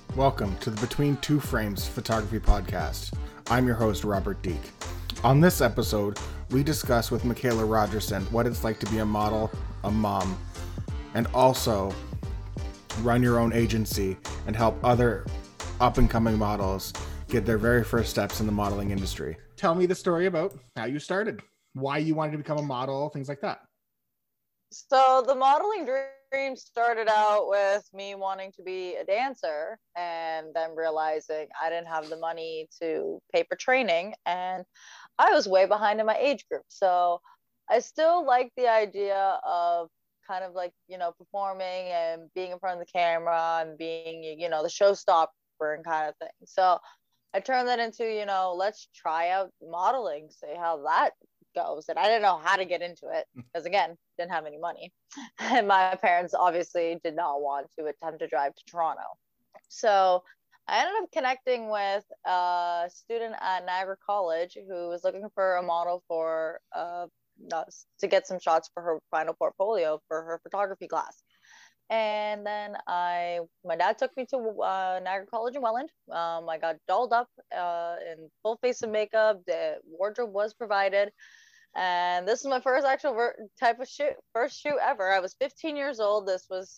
Welcome to the Between Two Frames Photography Podcast. I'm your host, Robert Deek. On this episode, we discuss with Michaela Rogerson what it's like to be a model, a mom, and also run your own agency and help other up-and-coming models get their very first steps in the modeling industry. Tell me the story about how you started, why you wanted to become a model, things like that. So the modeling dream started out with me wanting to be a dancer and then realizing I didn't have the money to pay for training and I was way behind in my age group. So I still like the idea of kind of like, performing and being in front of the camera and being, the showstopper and kind of thing. So I turned that into, let's try out modeling, see how that goes. And I didn't know how to get into it because, again, didn't have any money. And my parents obviously did not want to attempt to drive to Toronto. So I ended up connecting with a student at Niagara College who was looking for a model for to get some shots for her final portfolio for her photography class. And then my dad took me to Niagara College in Welland. I got dolled up in full face of makeup. The wardrobe was provided. And this is my first actual first shoot ever. I was 15 years old. This was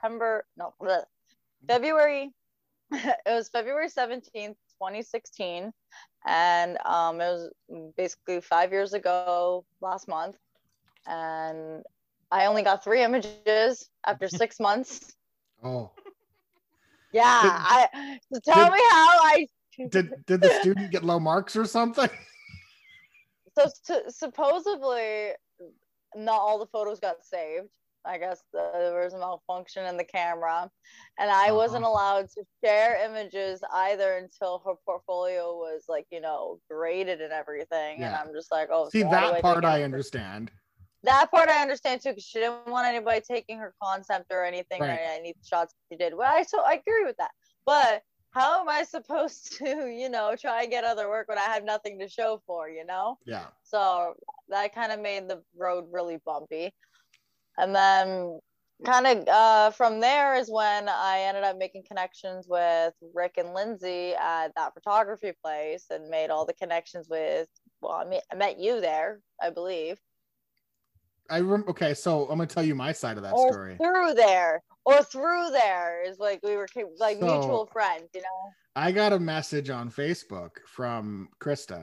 February. It was February 17th, 2016. And it was basically 5 years ago last month. And I only got 3 images after 6 months. Oh. Yeah. Tell me how I... Did the student get low marks or something? So supposedly not all the photos got saved. I guess there was a malfunction in the camera, and I wasn't allowed to share images either until her portfolio was graded and everything. Yeah. And I'm just like, oh, see, so that part I understand. That part I understand too, because she didn't want anybody taking her concept or anything. Right. I need the shots she did. Well, I agree with that, but how am I supposed to, try and get other work when I have nothing to show for, Yeah. So that kind of made the road really bumpy. And then kind of from there is when I ended up making connections with Rick and Lindsay at that photography place and made all the connections with, I met you there, I believe. Okay, so I'm going to tell you my side of that story. Through there is like we were like mutual friends, I got a message on Facebook from Krista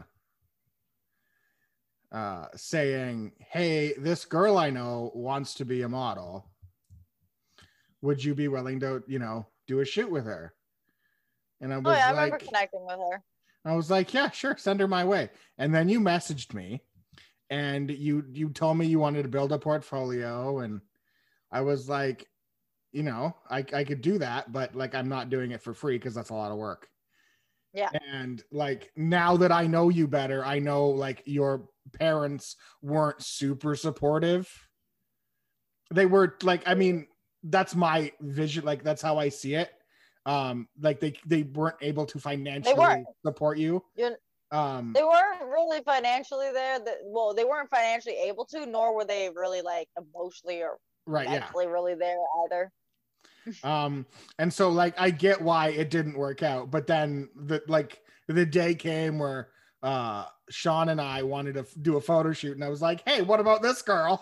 saying, hey, this girl I know wants to be a model. Would you be willing to, do a shoot with her? And I was I remember connecting with her. I was like, yeah, sure, send her my way. And then you messaged me and you told me you wanted to build a portfolio, and I was like, I could do that, but I'm not doing it for free because that's a lot of work. Yeah. And now that I know you better, I know your parents weren't super supportive. They were that's my vision. That's how I see it. They weren't able to financially support you. They weren't really financially there. They weren't financially able to, nor were they really emotionally or mentally really there either. And so I get why it didn't work out, but then the day came where Sean and I wanted to do a photo shoot, and I was like, hey, what about this girl?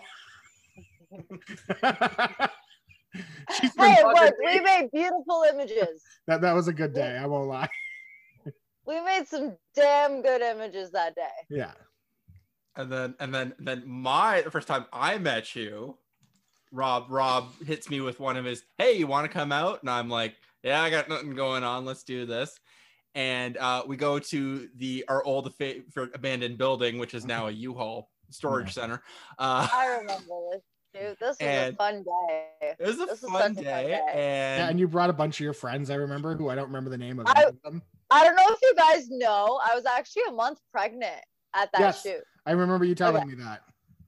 We made beautiful images. That was a good day, I won't lie. We made some damn good images that day. Yeah. And then the first time I met you, Rob hits me with one of his, hey, you want to come out? And I'm like, yeah, I got nothing going on. Let's do this. And we go to our old abandoned building, which is now a U-Haul storage center. I remember this. Dude, this was a fun day. It was a fun day. And you brought a bunch of your friends, I remember, who I don't remember the name of them. I don't know if you guys know, I was actually a month pregnant at that shoot. I remember you telling me that.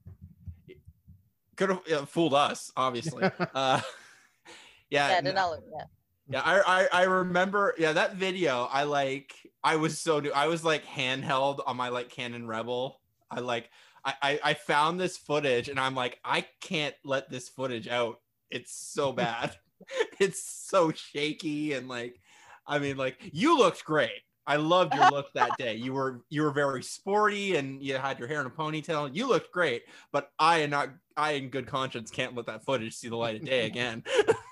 Could have fooled us, obviously. Yeah, I remember. Yeah, that video. I was handheld on my Canon Rebel. I found this footage and I'm like, I can't let this footage out. It's so bad. It's so shaky and I mean, like, you looked great. I loved your look that day. You were very sporty and you had your hair in a ponytail. You looked great, but I in good conscience can't let that footage see the light of day again.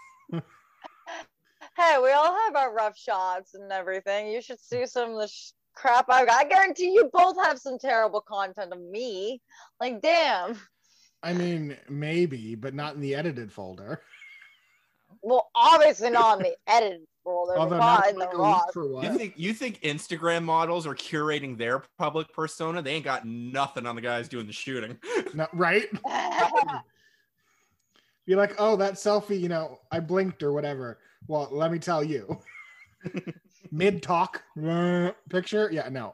Hey, we all have our rough shots and everything. You should see some of the crap I got. I guarantee you both have some terrible content of me. Like, damn. I mean, maybe, but not in the edited folder. Well, obviously not in the edited folder, Although not in like the a raw. leak for what? You think Instagram models are curating their public persona? They ain't got nothing on the guys doing the shooting. No, right? Be like, oh, that selfie, you know, I blinked or whatever. Well, let me tell you. Mid talk picture. Yeah, no.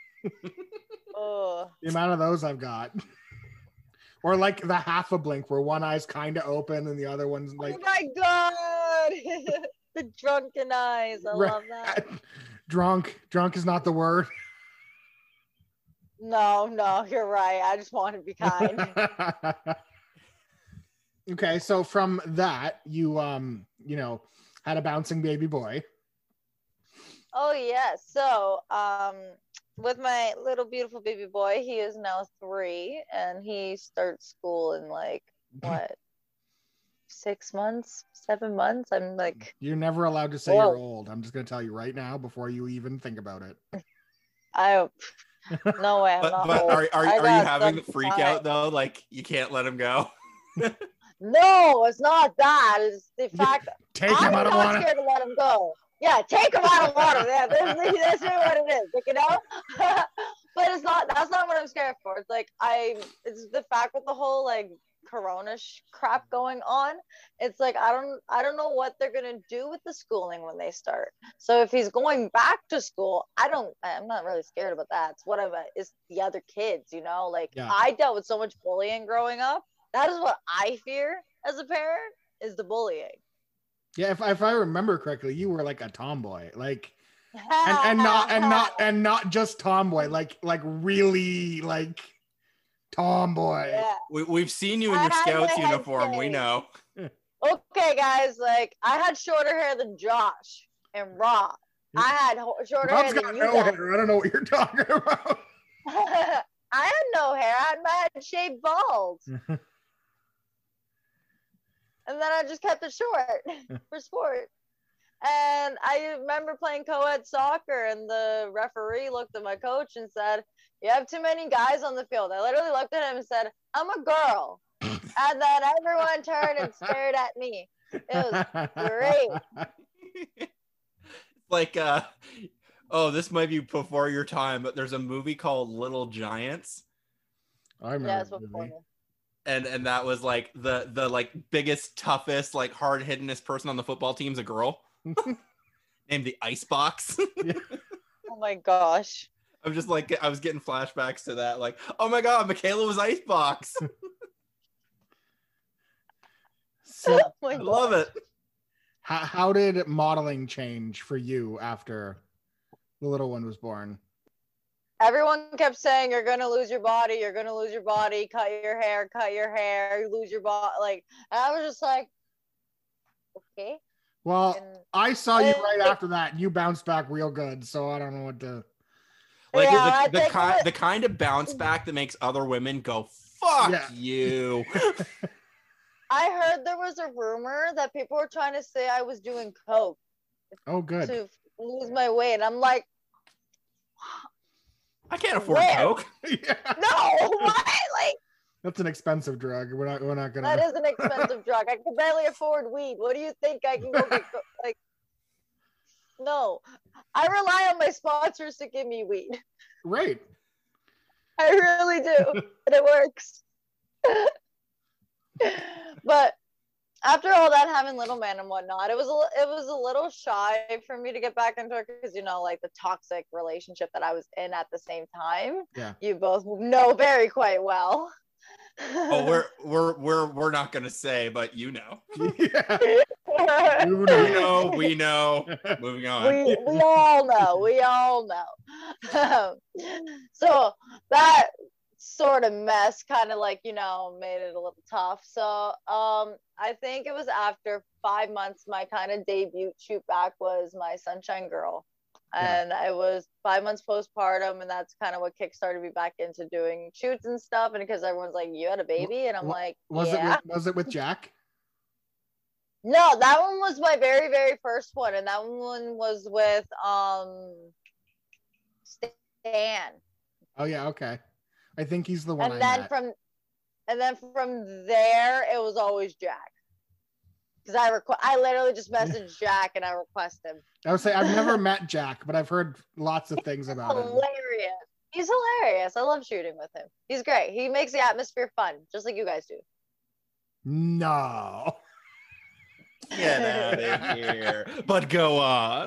Ugh. The amount of those I've got. Or like the half a blink where one eye's kind of open and the other one's like. Oh my god! The drunken eyes. I love that. Drunk is not the word. No, you're right. I just want to be kind. Okay, so from that, you you know, had a bouncing baby boy. Oh yeah. So with my little beautiful baby boy, he is now 3 and he starts school in like what 6 months, 7 months. I'm like, you're never allowed to say you're old. I'm just gonna tell you right now before you even think about it. No way. I'm But not old. are you having the freak out though? Like, you can't let him go. No, it's not that. It's the fact that Take him out of I'm not water. scared to let him go. Yeah, take him out of water. Yeah, that's really what it is. Like, you know? But it's not. That's not what I'm scared for. It's like it's the fact with the whole like corona crap going on. It's like I don't know what they're gonna do with the schooling when they start. So if he's going back to school, I'm not really scared about that. It's whatever. It's the other kids, you know. Like, yeah. I dealt with so much bullying growing up. That is what I fear as a parent, is the bullying. Yeah, if I remember correctly, you were like a tomboy, like, and not just tomboy, like really like tomboy. Yeah. We've seen you in your Scouts uniform. We know. Okay, guys, like, I had shorter hair than Josh and Rob. I had shorter Rob's hair got than you no guys. hair. I don't know what you're talking about. I had no hair. I had shaved bald. And then I just kept it short for sport. And I remember playing co-ed soccer, and the referee looked at my coach and said, "You have too many guys on the field." I literally looked at him and said, "I'm a girl." And then everyone turned and stared at me. It was great. Like, oh, this might be before your time, but there's a movie called Little Giants. I remember. Yeah, it's before me. And that was like the like biggest, toughest, like hard hittingest person on the football team's a girl named the Icebox. Oh my gosh. I'm just like, I was getting flashbacks to that. Like, oh my god, Michaela was Icebox. So, Oh my I love gosh. it. how did modeling change for you after the little one was born? Everyone kept saying, "You're gonna lose your body. You're gonna lose your body. Cut your hair. You lose your body." Like, and I was just like, okay. Well, And I saw you right after that. And you bounced back real good, so I don't know what to. Like, yeah, the kind of bounce back that makes other women go, "Fuck Yeah. you." I heard there was a rumor that people were trying to say I was doing coke Oh, good. to lose my weight. I'm like, I can't afford Where? Coke. Yeah. no, what? Like, That's an expensive drug. We're not gonna. that is an expensive drug. I can barely afford weed. What do you think I can go get? Like, no, I rely on my sponsors to give me weed. Right. I really do, and it works. But after all that, having little man and whatnot, it was a little shy for me to get back into it, because, you know, like the toxic relationship that I was in at the same time. Yeah. You both know very quite well. Oh, we're not gonna say, but you know. Yeah. We know. Moving on. we all know. So that sort of mess kind of like, made it a little tough. So I think it was after 5 months, my kind of debut shoot back was my Sunshine Girl. And I was 5 months postpartum, and that's kind of what kickstarted me back into doing shoots and stuff. And because everyone's like, you had a baby, and I'm like, was yeah. Was it with Jack? No, that one was my very, very first one, and that one was with Stan. Oh yeah, okay. I think he's the one. And then from there, it was always Jack. Because I literally just messaged Jack and I request him. I would say I've never met Jack, but I've heard lots of things about him. Hilarious. He's hilarious. I love shooting with him. He's great. He makes the atmosphere fun, just like you guys do. No. Get out of here. But go on.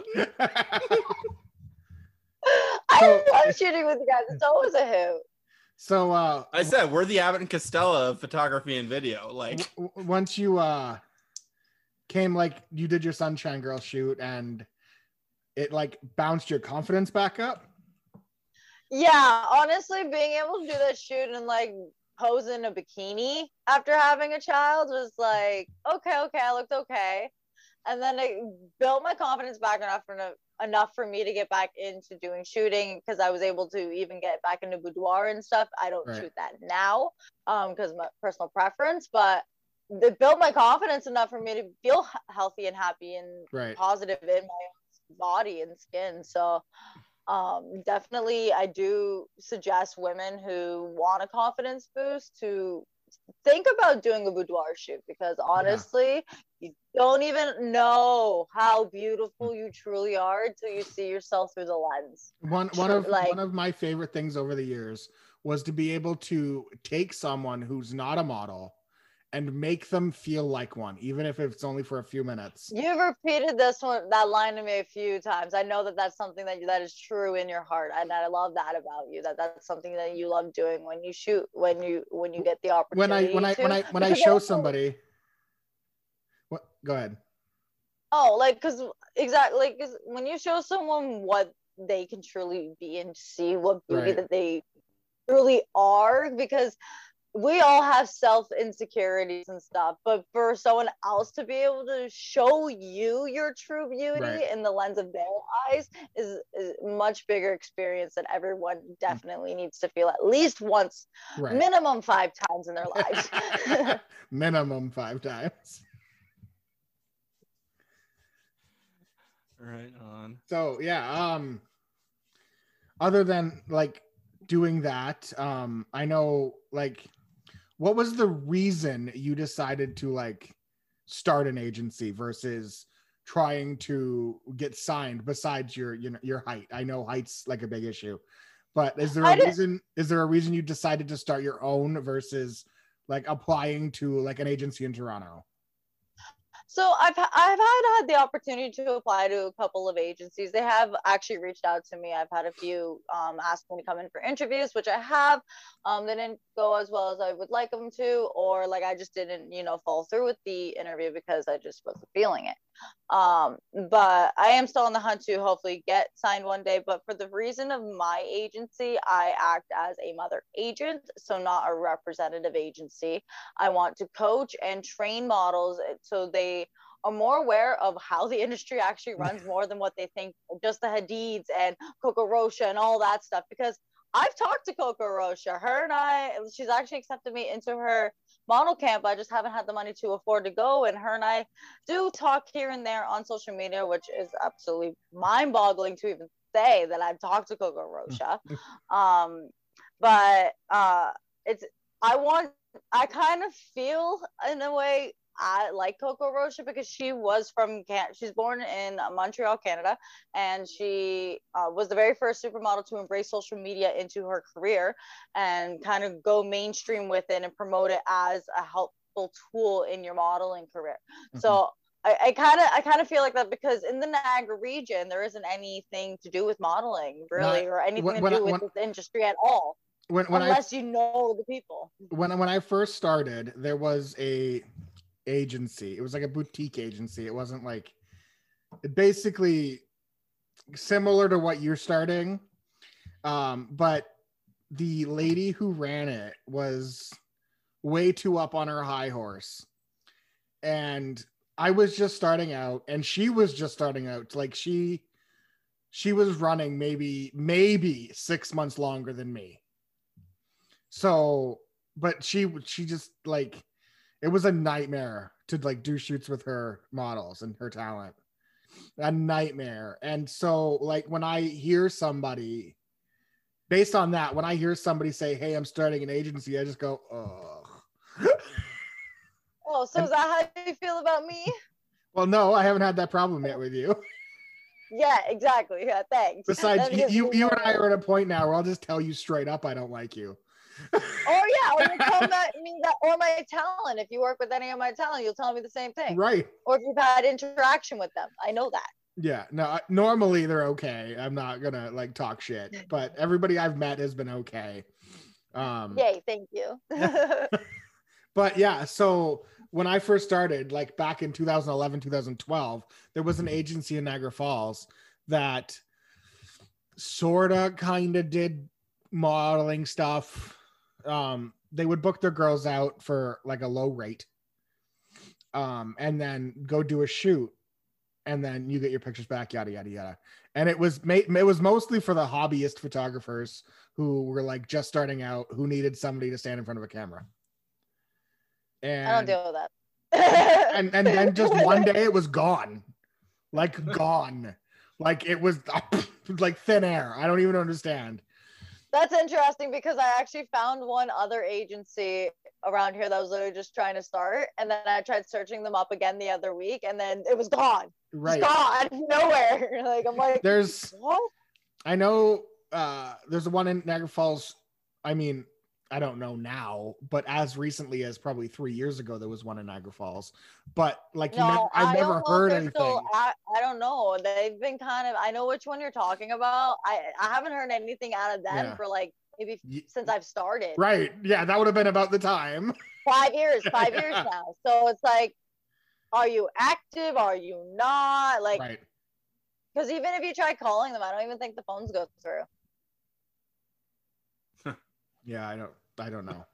I love shooting with you guys. It's always a hoot. So I said we're the Abbott and Costello of photography and video. Like once you came, like you did your Sunshine Girl shoot and it like bounced your confidence back up. Yeah, honestly, being able to do that shoot and like pose in a bikini after having a child was like, okay, I looked okay. And then it built my confidence back enough for me to get back into doing shooting, because I was able to even get back into boudoir and stuff. I don't shoot that now because of my personal preference, but it built my confidence enough for me to feel healthy and happy and positive in my body and skin. So definitely I do suggest women who want a confidence boost to think about doing a boudoir shoot, because honestly, you don't even know how beautiful you truly are until you see yourself through the lens. One of my favorite things over the years was to be able to take someone who's not a model and make them feel like one, even if it's only for a few minutes. You've repeated that line to me a few times. I know that that's something that is true in your heart, and I love that about you. That's something that you love doing when you shoot, when you get the opportunity. When I show somebody, what? Go ahead. Oh, like because exactly, because when you show someone what they can truly be and see what beauty that they truly are, because we all have self insecurities and stuff, but for someone else to be able to show you your true beauty in the lens of their eyes is a much bigger experience that everyone definitely needs to feel at least once, minimum 5 times in their lives. Minimum 5 times. Right on. So yeah, other than like doing that, I know, like, what was the reason you decided to like start an agency versus trying to get signed, besides your height? I know height's like a big issue, but is there a reason you decided to start your own versus like applying to like an agency in Toronto? So I've had the opportunity to apply to a couple of agencies. They have actually reached out to me. I've had a few ask me to come in for interviews, which I have. They didn't go as well as I would like them to, or like I just didn't, fall through with the interview because I just wasn't feeling it. But I am still on the hunt to hopefully get signed one day. But for the reason of my agency, I act as a mother agent, so not a representative agency. I want to coach and train models so they are more aware of how the industry actually runs, more than what they think, just the Hadids and Coco Rocha and all that stuff. Because I've talked to Coco Rocha. She's actually accepted me into her model camp. I just haven't had the money to afford to go. And her and I do talk here and there on social media, which is absolutely mind-boggling to even say that I've talked to Coco Rocha. But I kind of feel in a way I like Coco Rocha because she was from she's born in Montreal, Canada, and she was the very first supermodel to embrace social media into her career and kind of go mainstream with it and promote it as a helpful tool in your modeling career. Mm-hmm. So I kind of feel like that, because in the Niagara region there isn't anything to do with modeling really, or anything to do with this industry at all. Unless you know the people. When I first started, there was a agency. It was like a boutique agency. It wasn't like, basically similar to what you're starting, but the lady who ran it was way too up on her high horse. And I was just starting out and she was just starting out. Like she was running maybe 6 months longer than me. So, but she just like, it was a nightmare to like do shoots with her models and her talent. A nightmare. And so like when I hear somebody based on that, when I hear somebody say, "Hey, I'm starting an agency," I just go, "Oh." Oh, so is that how you feel about me? Well, no, I haven't had that problem yet with you. Yeah, exactly. Yeah, thanks. Besides, you and I are at a point now where I'll just tell you straight up I don't like you. Oh yeah, or you tell me that, or my talent. If you work with any of my talent, you'll tell me the same thing. Right. Or if you've had interaction with them, I know that. Yeah, no, normally they're okay. I'm not gonna like talk shit, but everybody I've met has been okay. Yay, thank you. But yeah, so when I first started, like back in 2011, 2012, there was an agency in Niagara Falls that sorta kinda did modeling stuff. They would book their girls out for like a low rate, and then go do a shoot. And then you get your pictures back, yada, yada, yada. And it was mostly for the hobbyist photographers who were like just starting out, who needed somebody to stand in front of a camera. And I don't deal with that. and then just one day it was gone. Like gone. Like it was like thin air. I don't even understand. That's interesting because I actually found one other agency around here that was literally just trying to start, and then I tried searching them up again the other week, and then it was gone. Right. It's gone nowhere. Like I'm like, there's what? I know there's one in Niagara Falls. I mean, I don't know now, but as recently as probably 3 years ago, there was one in Niagara Falls. But like, I've never heard anything. I don't know. They've been kind of. I know which one you're talking about. I haven't heard anything out of them for like maybe since I've started. Right. Yeah, that would have been about the time. 5 years. 5 years now. So it's like, are you active? Are you not? Like, right. Because even if you try calling them, I don't even think the phones go through. Yeah, I don't know.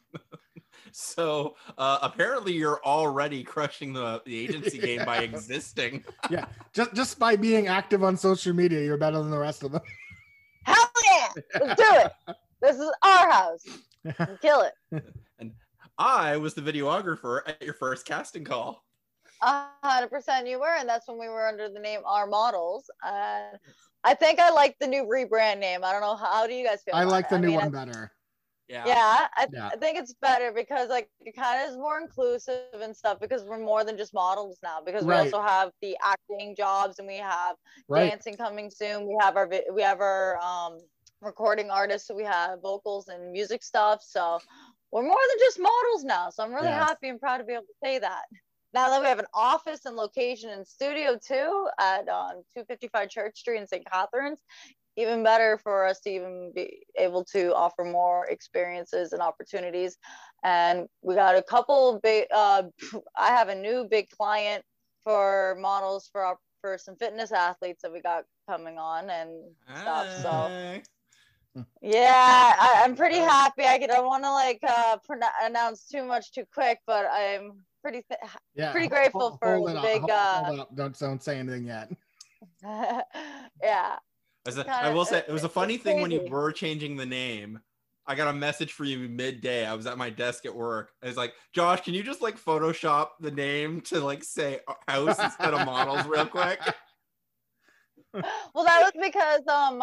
So apparently you're already crushing the agency game by existing. Yeah, just by being active on social media, you're better than the rest of them. Hell yeah! Let's do it. This is our house. Kill it. And I was the videographer at your first casting call. 100% you were, and that's when we were under the name Our Models. I think I like the new rebrand name. I don't know, how do you guys feel? I like the new one better. Yeah, I think it's better because like it kind of is more inclusive and stuff, because we're more than just models now, because we also have the acting jobs, and we have dancing coming soon. We have our recording artists, so we have vocals and music stuff. So we're more than just models now. So I'm really happy and proud to be able to say that. Now that we have an office and location and studio too at 255 Church Street in St. Catharines, even better for us to even be able to offer more experiences and opportunities. And we got a couple big, I have a new big client for models for some fitness athletes that we got coming on and stuff. So yeah, I'm pretty happy. I don't want to like announce too much too quick, but I'm pretty grateful for the big. Hold up. Don't say anything yet. Yeah. I will say, it was a funny thing when you were changing the name. I got a message for you midday. I was at my desk at work. I was like, Josh, can you just like Photoshop the name to like say house instead of models real quick? Well, that was because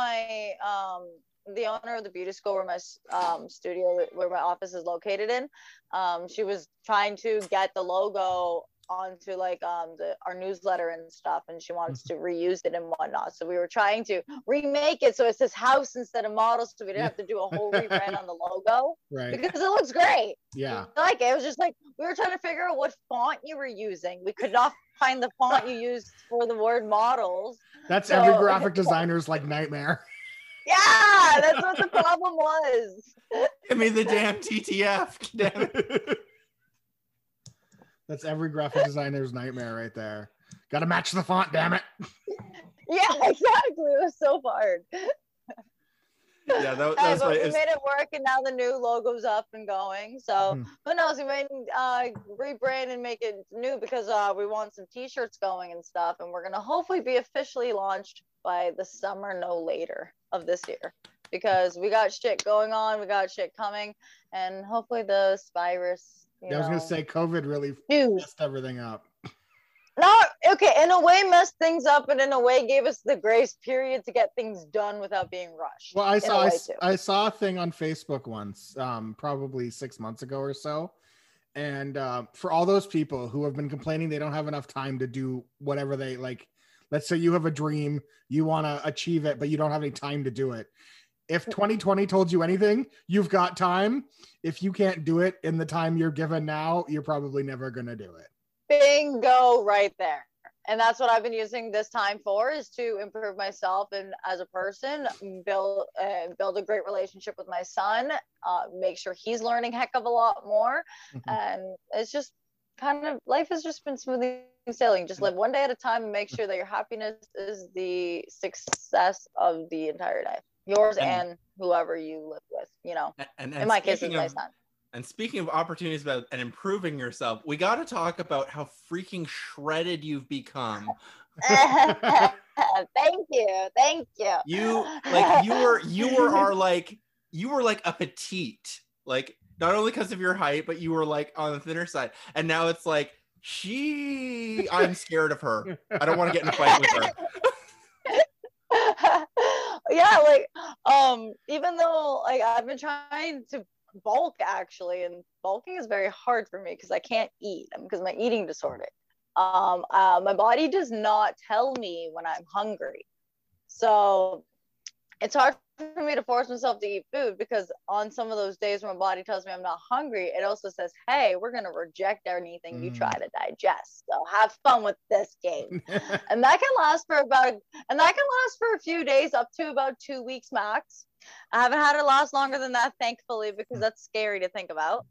the owner of the beauty school where my studio, where my office is located in, she was trying to get the logo onto like our newsletter and stuff, and she wants to reuse it and whatnot. So we were trying to remake it so it says house instead of models, so we didn't have to do a whole rebrand on the logo, because it looks great. Like it was just like we were trying to figure out what font you were using. We could not find the font you used for the word models. That's every graphic designer's like nightmare. Yeah, that's what the problem was. Give me the damn TTF. Damn it. That's every graphic designer's nightmare right there. Got to match the font, damn it. Yeah, exactly. It was so hard. Yeah, that Hey, was but funny. we made it work, and now the new logo's up and going. So who knows? We might rebrand and make it new because we want some T-shirts going and stuff, and we're gonna hopefully be officially launched by the summer, no later of this year, because we got shit going on, we got shit coming, and hopefully the virus. I was gonna say COVID really messed everything up. No, okay, in a way messed things up, and in a way gave us the grace period to get things done without being rushed. Well, I saw a thing on Facebook once, probably 6 months ago or so. And for all those people who have been complaining they don't have enough time to do whatever they like, let's say you have a dream, you want to achieve it, but you don't have any time to do it. If 2020 told you anything, you've got time. If you can't do it in the time you're given now, you're probably never going to do it. Bingo right there. And that's what I've been using this time for, is to improve myself and as a person, build a great relationship with my son, make sure he's learning heck of a lot more. And it's just kind of, life has just been smooth sailing. Just live one day at a time and make sure that your happiness is the success of the entire day, yours and whoever you live with, you know. And in my case, it's my son. And speaking of opportunities about and improving yourself, we got to talk about how freaking shredded you've become. Thank you. You were like a petite, like not only because of your height, but you were like on the thinner side. And now it's like I'm scared of her. I don't want to get in a fight with her. Yeah, like even though like I've been trying to bulk actually, and bulking is very hard for me because I can't eat because of my eating disorder. My body does not tell me when I'm hungry, so it's hard for me to force myself to eat food, because on some of those days when my body tells me I'm not hungry, it also says, hey, we're going to reject anything you try to digest, so have fun with this game. And that can last for a few days, up to about 2 weeks max. I haven't had it last longer than that, thankfully, because that's scary to think about.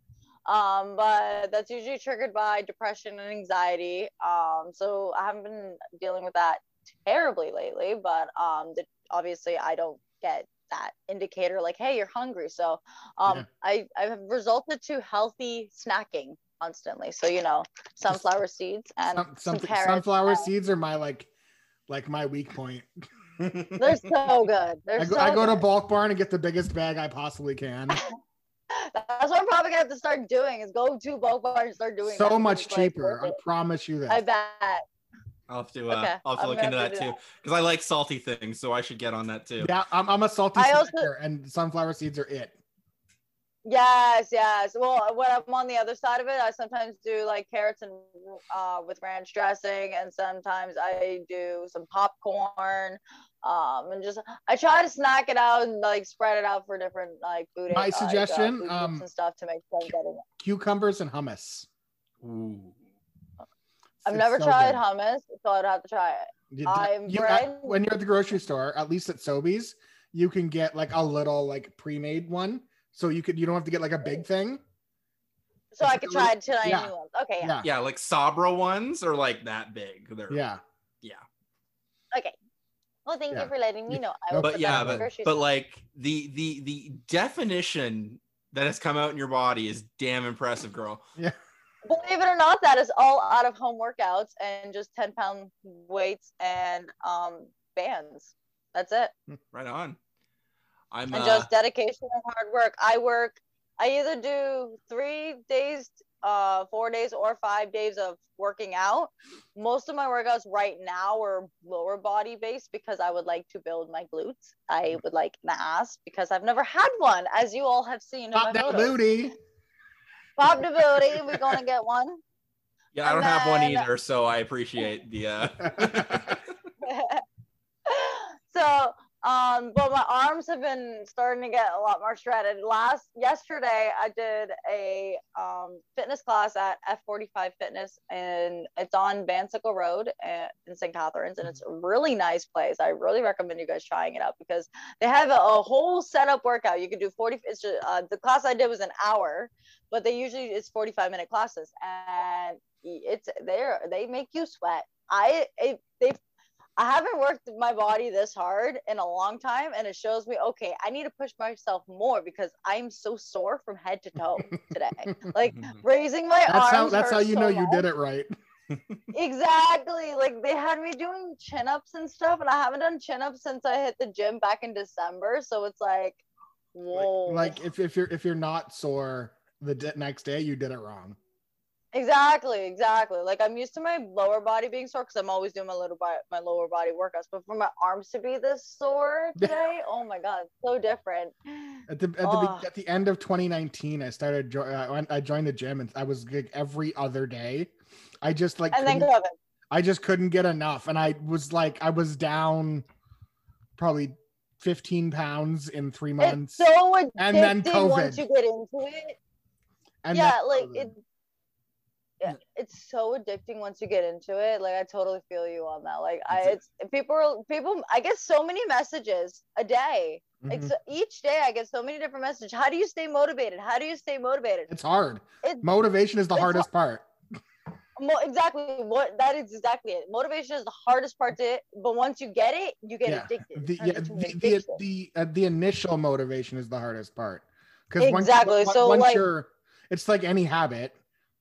But that's usually triggered by depression and anxiety. So I haven't been dealing with that terribly lately, but obviously I don't get that indicator like, hey, you're hungry. So I have resorted to healthy snacking constantly. So, you know, sunflower seeds and some carrots. Sunflower seeds are my like my weak point. They're so good. I go to Bulk Barn and get the biggest bag I possibly can. That's what I'm probably gonna have to start doing, is go to Bulk Barn and start doing so much cheaper. I promise you that. I bet. I'll have to look into that too, because I like salty things, so I should get on that too. Yeah, I'm a salty snacker, and sunflower seeds are it. Yes. Well, when I'm on the other side of it, I sometimes do like carrots and with ranch dressing, and sometimes I do some popcorn, and just I try to snack it out and like spread it out for different like food. My suggestion, and stuff to make sure I'm getting it. Cucumbers and hummus. Ooh. I've never tried hummus, so I'd have to try it. When you're at the grocery store, at least at Sobeys, you can get like a little like pre-made one. So you don't have to get like a big thing. So I could try tiny new ones. Okay, yeah. Yeah, like Sabra ones are like that big. Yeah. Okay. Well, thank you for letting me know. But like the definition that has come out in your body is damn impressive, girl. Yeah. Believe it or not, that is all out of home workouts and just 10-pound weights and bands. That's it. Right on. And just dedication and hard work. I either do 3 days, 4 days, or 5 days of working out. Most of my workouts right now are lower body based, because I would like to build my glutes. I would like an ass, because I've never had one, as you all have seen. Pop that booty. Pop the booty. We're gonna get one. Yeah, I don't have one either, so I appreciate the. So, but my arms have been starting to get a lot more shredded. Yesterday, I did a fitness class at F45 Fitness, and it's on Bansickle Road in St. Catharines, and it's a really nice place. I really recommend you guys trying it out, because they have a whole setup workout. You can do 40. It's just, the class I did was an hour, but it's 45-minute classes, and they make you sweat. I haven't worked my body this hard in a long time, and it shows me, okay, I need to push myself more because I'm so sore from head to toe today. Like raising my arms. That's how you know you did much. it right. Exactly. Like they had me doing chin-ups and stuff, and I haven't done chin-ups since I hit the gym back in December. So it's like, whoa. Like if you're not sore the next day, you did it wrong. Exactly. Like I'm used to my lower body being sore because I'm always doing my lower body workouts. But for my arms to be this sore today, oh my god, so different. At the end of 2019, I started. I joined the gym, and I was like every other day. I just like. And then COVID. I just couldn't get enough, and I was down probably 15 pounds in 3 months. It's so addicting and then COVID. Once you get into it. And yeah, like COVID. It's so addicting once you get into it. Like I totally feel you on that. Like people I get so many messages a day. Mm-hmm. Like so each day I get so many different messages. How do you stay motivated? It's hard. Motivation is the hardest part. Exactly. That is exactly it. Motivation is the hardest part to it, but once you get it, you get addicted. The initial motivation is the hardest part. Because it's like any habit.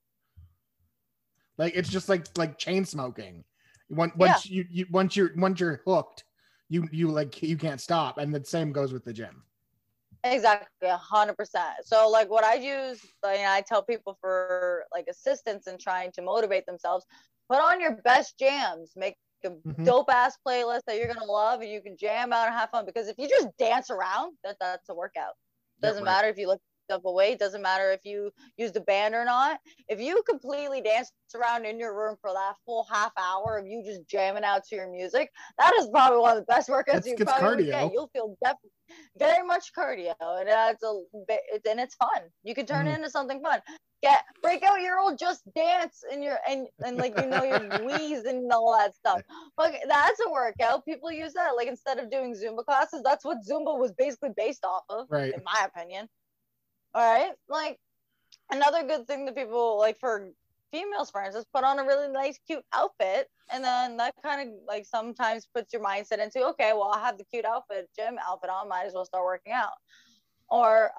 Like it's just like chain smoking. Once you're hooked, you can't stop. And the same goes with the gym. Exactly, 100%. So like what I use, I tell people for like assistance and trying to motivate themselves, put on your best jams, make a dope ass playlist that you're gonna love, and you can jam out and have fun. Because if you just dance around, that's a workout. Doesn't matter if you look up away, doesn't matter if you use the band or not. If you completely dance around in your room for that full half hour of you just jamming out to your music, that is probably one of the best workouts you probably get. You'll feel definitely very much cardio, and it's fun. You can turn it into something fun. Break out your old Just Dance and your like your wheeze and all that stuff. But that's a workout. People use that like instead of doing Zumba classes. That's what Zumba was basically based off of, right? In my opinion. All right, like another good thing that people like for females, for instance, put on a really nice, cute outfit, and then that kind of like sometimes puts your mindset into, okay, well, I have the cute gym outfit on, might as well start working out. Or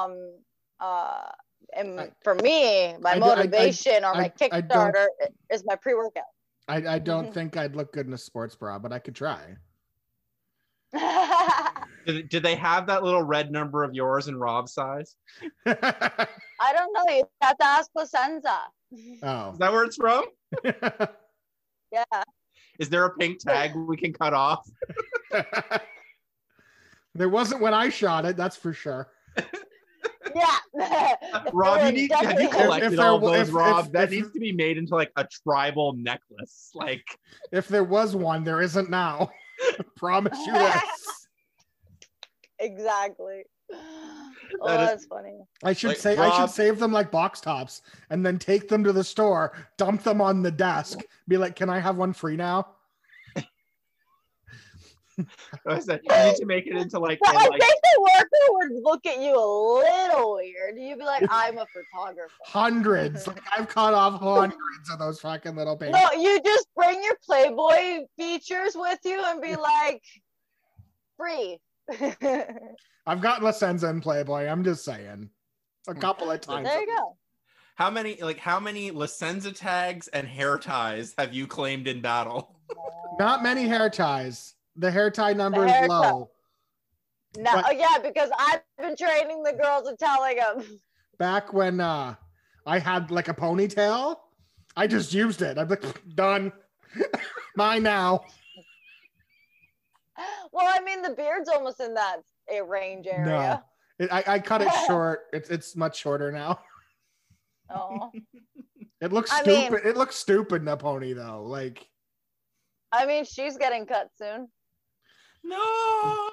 and for me, my motivation or my Kickstarter is my pre-workout. I don't think I'd look good in a sports bra, but I could try. Did they have that little red number of yours in Rob's size? I don't know. You have to ask Placenza. Oh. Is that where it's from? Yeah. Is there a pink tag we can cut off? There wasn't when I shot it, that's for sure. Yeah. Rob, have you collected all those, Rob? That needs to be made into like a tribal necklace. Like, if there was one, there isn't now. Promise you this. Exactly. Oh, that's funny. I should save them like box tops and then take them to the store, dump them on the desk, be like, can I have one free now? I said, you need to make it into like. I think the worker would look at you a little weird. You'd be like, I'm a photographer. Hundreds. Like, I've cut off hundreds of those fucking little pages. No, you just bring your Playboy features with you and be like, free. I've got La Senza and Playboy. I'm just saying, a couple of times. There you go. How many La Senza tags and hair ties have you claimed in battle? Not many hair ties. The hair tie number is low. No, yeah, because I've been training the girls and telling them. Back when I had like a ponytail, I just used it. I'm like, done. Mine now. Well, I mean, the beard's almost in that range area. No, I cut it short. It's much shorter now. Oh. It looks stupid. It looks stupid in a pony though. Like. I mean, she's getting cut soon. No.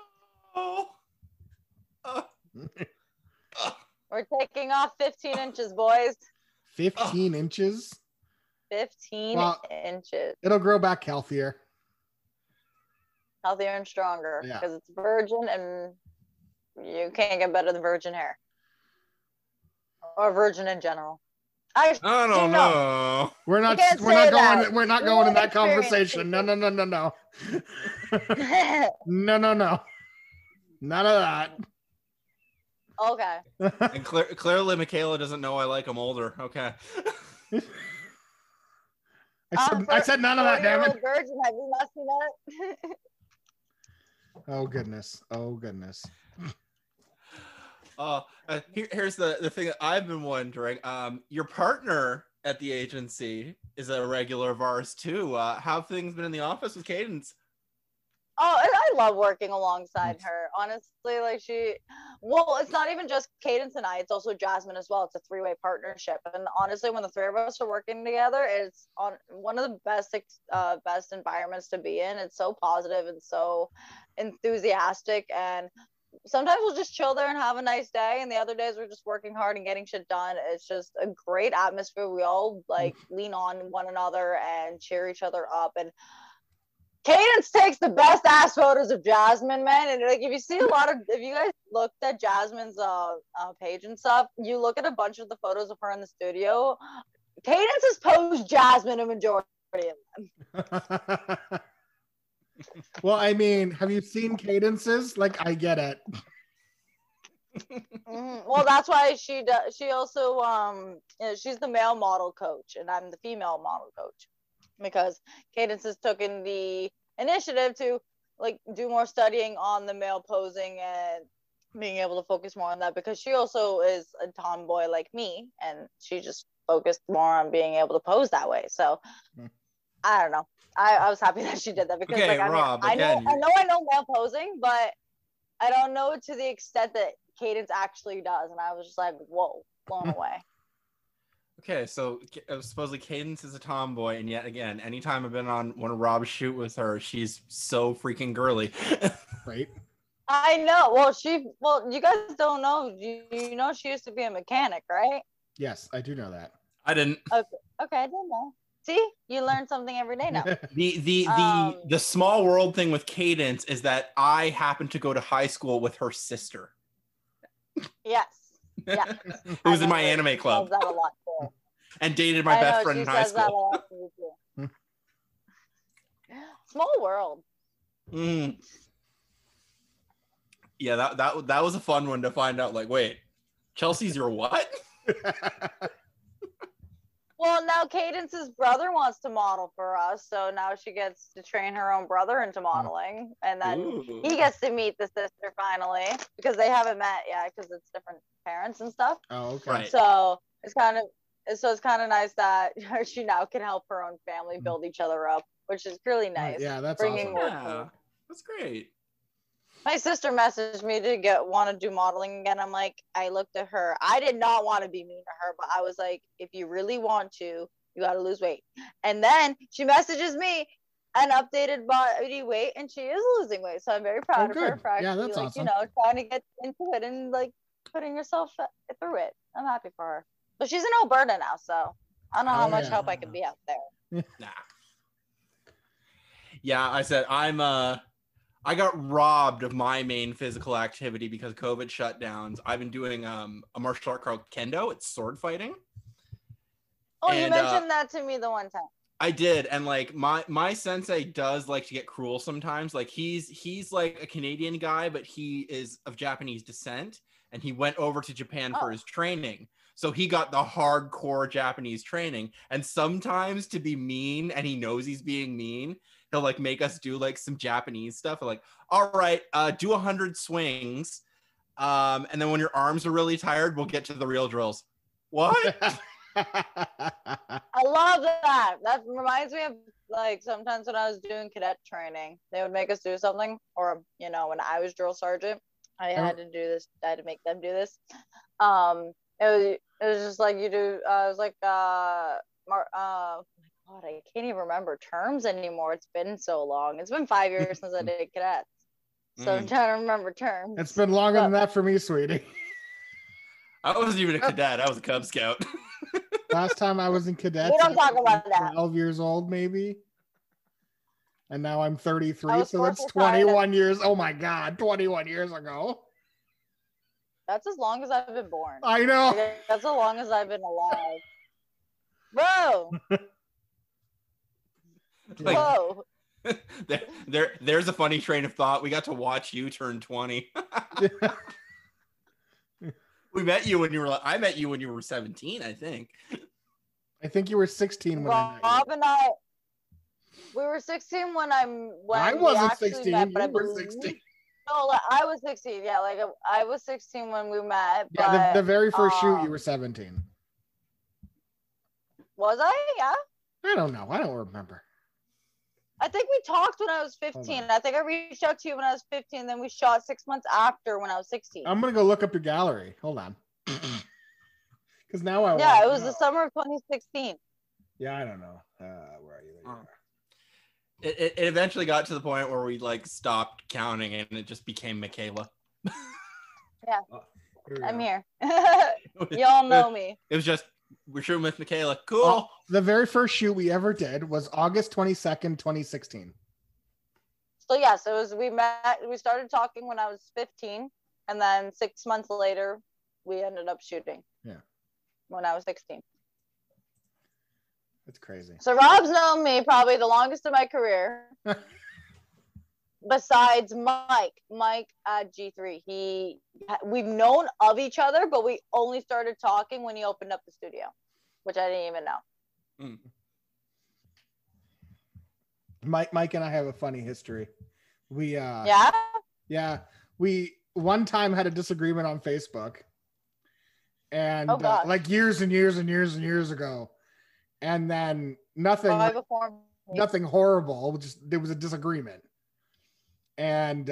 We're taking off 15 inches, boys. 15 inches? 15 inches. It'll grow back healthier. Healthier and stronger. Because it's virgin and you can't get better than virgin hair. Or virgin in general. I I don't know. know. We're not. can't We're say not that. going. We're not We going in won't that experience conversation. No. it. No. No. No. No. No. No. No. None of that. Okay. And clearly, Michaela doesn't know I like him older. Okay. I said none of that. Damn it. 40-year-old virgin, have you not seen that? Oh goodness. Oh goodness. Here's the thing that I've been wondering. Your partner at the agency is a regular of ours too. How have things been in the office with Cadence? Oh, and I love working alongside her. Honestly, like it's not even just Cadence and I, it's also Jasmine as well. It's a three-way partnership. And honestly, when the three of us are working together, it's on one of the best environments to be in. It's so positive and so enthusiastic. And sometimes we'll just chill there and have a nice day. And the other days we're just working hard and getting shit done. It's just a great atmosphere. We all like lean on one another and cheer each other up. And Cadence takes the best ass photos of Jasmine, man. And like, if you guys looked at Jasmine's page and stuff, you look at a bunch of the photos of her in the studio. Cadence has posed Jasmine a majority of them. Well, I mean, have you seen Cadences? Like, I get it. Mm-hmm. Well, that's why she does. She also she's the male model coach, and I'm the female model coach. Because Cadence has taken the initiative to like do more studying on the male posing and being able to focus more on that, because she also is a tomboy like me, and she just focused more on being able to pose that way. So I don't know. I was happy that she did that, because Okay, like, Rob, I know male posing, but I don't know it to the extent that Cadence actually does, and I was just like, whoa, blown away. Okay, so supposedly Cadence is a tomboy, and yet again, anytime I've been on one of Rob's shoot with her, she's so freaking girly. Right? I know. Well, you guys don't know. You know she used to be a mechanic, right? Yes, I do know that. I didn't. Okay, I didn't know. See, you learn something every day now. The small world thing with Cadence is that I happen to go to high school with her sister. Yes. Yeah. Who was in my anime club. That a lot too. And dated my best friend in high school. That a lot too. Small world. Mm. Yeah, that was a fun one to find out. Like, wait, Chelsea's your what? Well, now Cadence's brother wants to model for us, so now she gets to train her own brother into modeling, and then he gets to meet the sister finally, because they haven't met yet, because it's different parents and stuff. Oh, okay. Right. So it's kind of nice that she now can help her own family build each other up, which is really nice. Yeah, that's Bringing awesome. Yeah, that's great. My sister messaged me to want to do modeling again. I'm like, I looked at her. I did not want to be mean to her, but I was like, if you really want to, you got to lose weight. And then she messages me an updated body weight, and she is losing weight. So I'm very proud of her for actually, that's awesome. trying to get into it and like putting herself through it. I'm happy for her. But she's in Alberta now, so I don't know how much help I can be out there. Nah. Yeah, I said I got robbed of my main physical activity because COVID shutdowns. I've been doing a martial art called Kendo. It's sword fighting. Oh, you mentioned that to me the one time. I did, and like my sensei does like to get cruel sometimes. Like he's like a Canadian guy, but he is of Japanese descent, and he went over to Japan for his training. So he got the hardcore Japanese training, and sometimes to be mean, and he knows he's being mean, he'll like make us do like some Japanese stuff. Like, all right, do 100 swings. And then when your arms are really tired, we'll get to the real drills. What? I love that. That reminds me of like sometimes when I was doing cadet training, they would make us do something, or when I was drill sergeant, I had to do this. I had to make them do this. It was just like you do. It was like God, I can't even remember terms anymore. It's been so long. It's been 5 years since I did cadets. So I'm trying to remember terms. It's been longer than that for me, sweetie. I wasn't even a cadet. I was a Cub Scout. Last time I was in cadets, we don't talk about that. 12 years old, maybe. And now I'm 33, so that's 21 21 years. Oh my God, 21 years ago. That's as long as I've been born. I know. Like, that's as long as I've been alive. Bro. Like, Whoa. there's a funny train of thought. We got to watch you turn 20. We met you when you were. I met you when you were 17, I think. I think you were 16 when I met Rob you. and I, we were 16 when I we wasn't actually 16. met, but I You were believe 16. no, like, I was 16. Yeah, like I was 16 when we met. Yeah, but, the very first shoot, you were 17. Was I? Yeah. I don't know. I don't remember. I think we talked when I was 15. I think I reached out to you when I was 15. Then we shot 6 months after when I was 16. I'm gonna go look up your gallery. Hold on. Because now I Yeah, want it to was know. the summer of 2016. Yeah, I don't know. Where are you? There you are. It eventually got to the point where we like stopped counting and it just became Michaela. Yeah, Here we I'm go. here. Y'all know me. It was just we're shooting with Michaela. Cool. Oh, the very first shoot we ever did was August 22nd, 2016. So yes, it was. We met. We started talking when I was 15, and then 6 months later, we ended up shooting. Yeah. When I was 16. That's crazy. So Rob's known me probably the longest of my career. Besides Mike at G3, we've known of each other, but we only started talking when he opened up the studio, which I didn't even know. Mike and I have a funny history. We we one time had a disagreement on Facebook, and like years and years and years and years ago, and then nothing horrible. Just there was a disagreement. And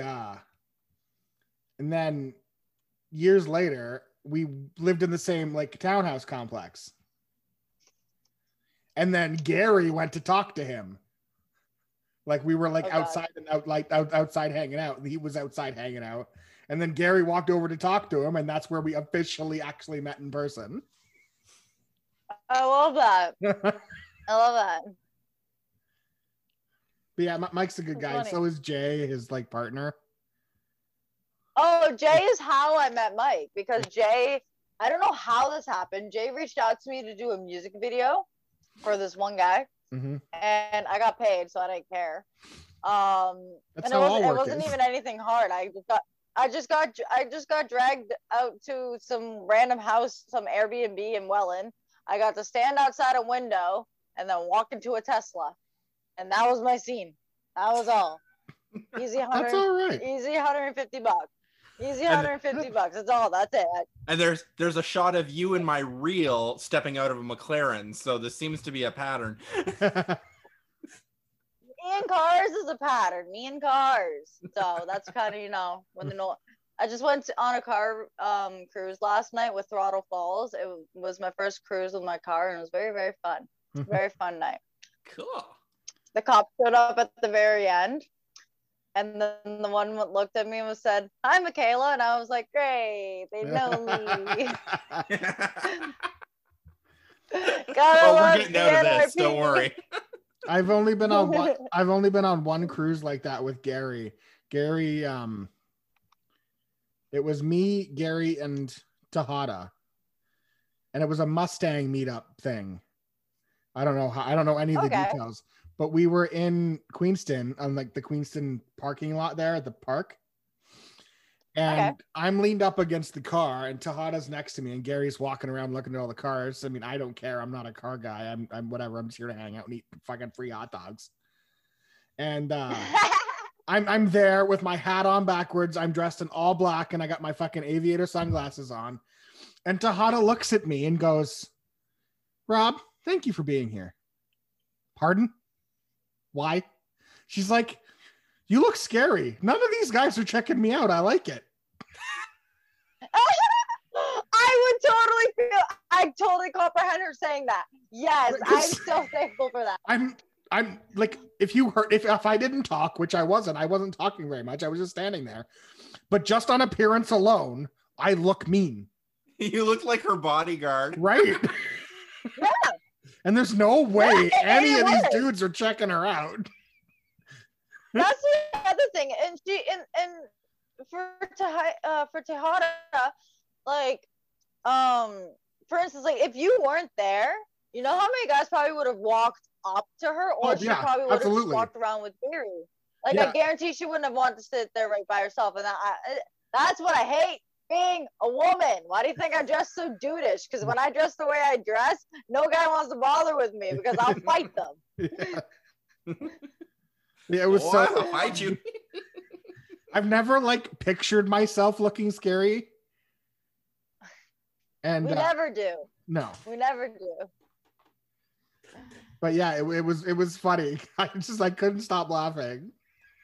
then years later, we lived in the same like townhouse complex. And then Gary went to talk to him. Like we were like outside and outside hanging out, and he was outside hanging out. And then Gary walked over to talk to him, and that's where we officially actually met in person. I love that. I love that. But yeah, Mike's a good guy. Funny. So is Jay, his like partner. Oh, Jay is how I met Mike, because Jay, I don't know how this happened. Jay reached out to me to do a music video for this one guy, and I got paid, so I didn't care. That's and it wasn't even anything hard. I just got dragged out to some random house, some Airbnb in Welland. I got to stand outside a window and then walk into a Tesla. And that was my scene. That was all. Easy 100. That's all right. Easy $150. Easy $150. That's all. That's it. And there's a shot of you in my reel stepping out of a McLaren. So this seems to be a pattern. Me and cars is a pattern. Me and cars. So that's kind of, when I just went on a car cruise last night with Throttle Falls. It was my first cruise with my car, and it was very, very fun. Very fun night. Cool. The cop showed up at the very end, and then the one looked at me and said, "Hi, Michaela," and I was like, "Great, they know me." We're getting out of this. Don't worry. I've only been on one cruise like that with Gary. Gary, it was me, Gary, and Tejada, and it was a Mustang meetup thing. I don't know any of the details. But we were in Queenston on like the Queenston parking lot there at the park. And I'm leaned up against the car, and Tejada's next to me, and Gary's walking around looking at all the cars. I mean, I don't care. I'm not a car guy. I'm whatever. I'm just here to hang out and eat fucking free hot dogs. And I'm there with my hat on backwards. I'm dressed in all black, and I got my fucking aviator sunglasses on. And Tejada looks at me and goes, "Rob, thank you for being here." Pardon? Why? She's like, "You look scary. None of these guys are checking me out. I like it." I totally comprehend her saying that. Yes, I'm so thankful for that. I'm like, if I didn't talk, which I wasn't talking very much. I was just standing there. But just on appearance alone, I look mean. You look like her bodyguard. Right. Yeah. And there's no way any of these dudes are checking her out. That's the other thing. And for Tejada, like, for instance, like if you weren't there, You know how many guys probably would have walked up to her, or she probably would have just walked around with Gary. Like, I guarantee she wouldn't have wanted to sit there right by herself. And that's what I hate being a woman. Why do you think I dress so dudeish? Because when I dress the way I dress, no guy wants to bother with me because I'll fight them. Yeah, it was I'll fight you. I've never like pictured myself looking scary. And we never do. No. We never do. But yeah, it was funny. I couldn't stop laughing.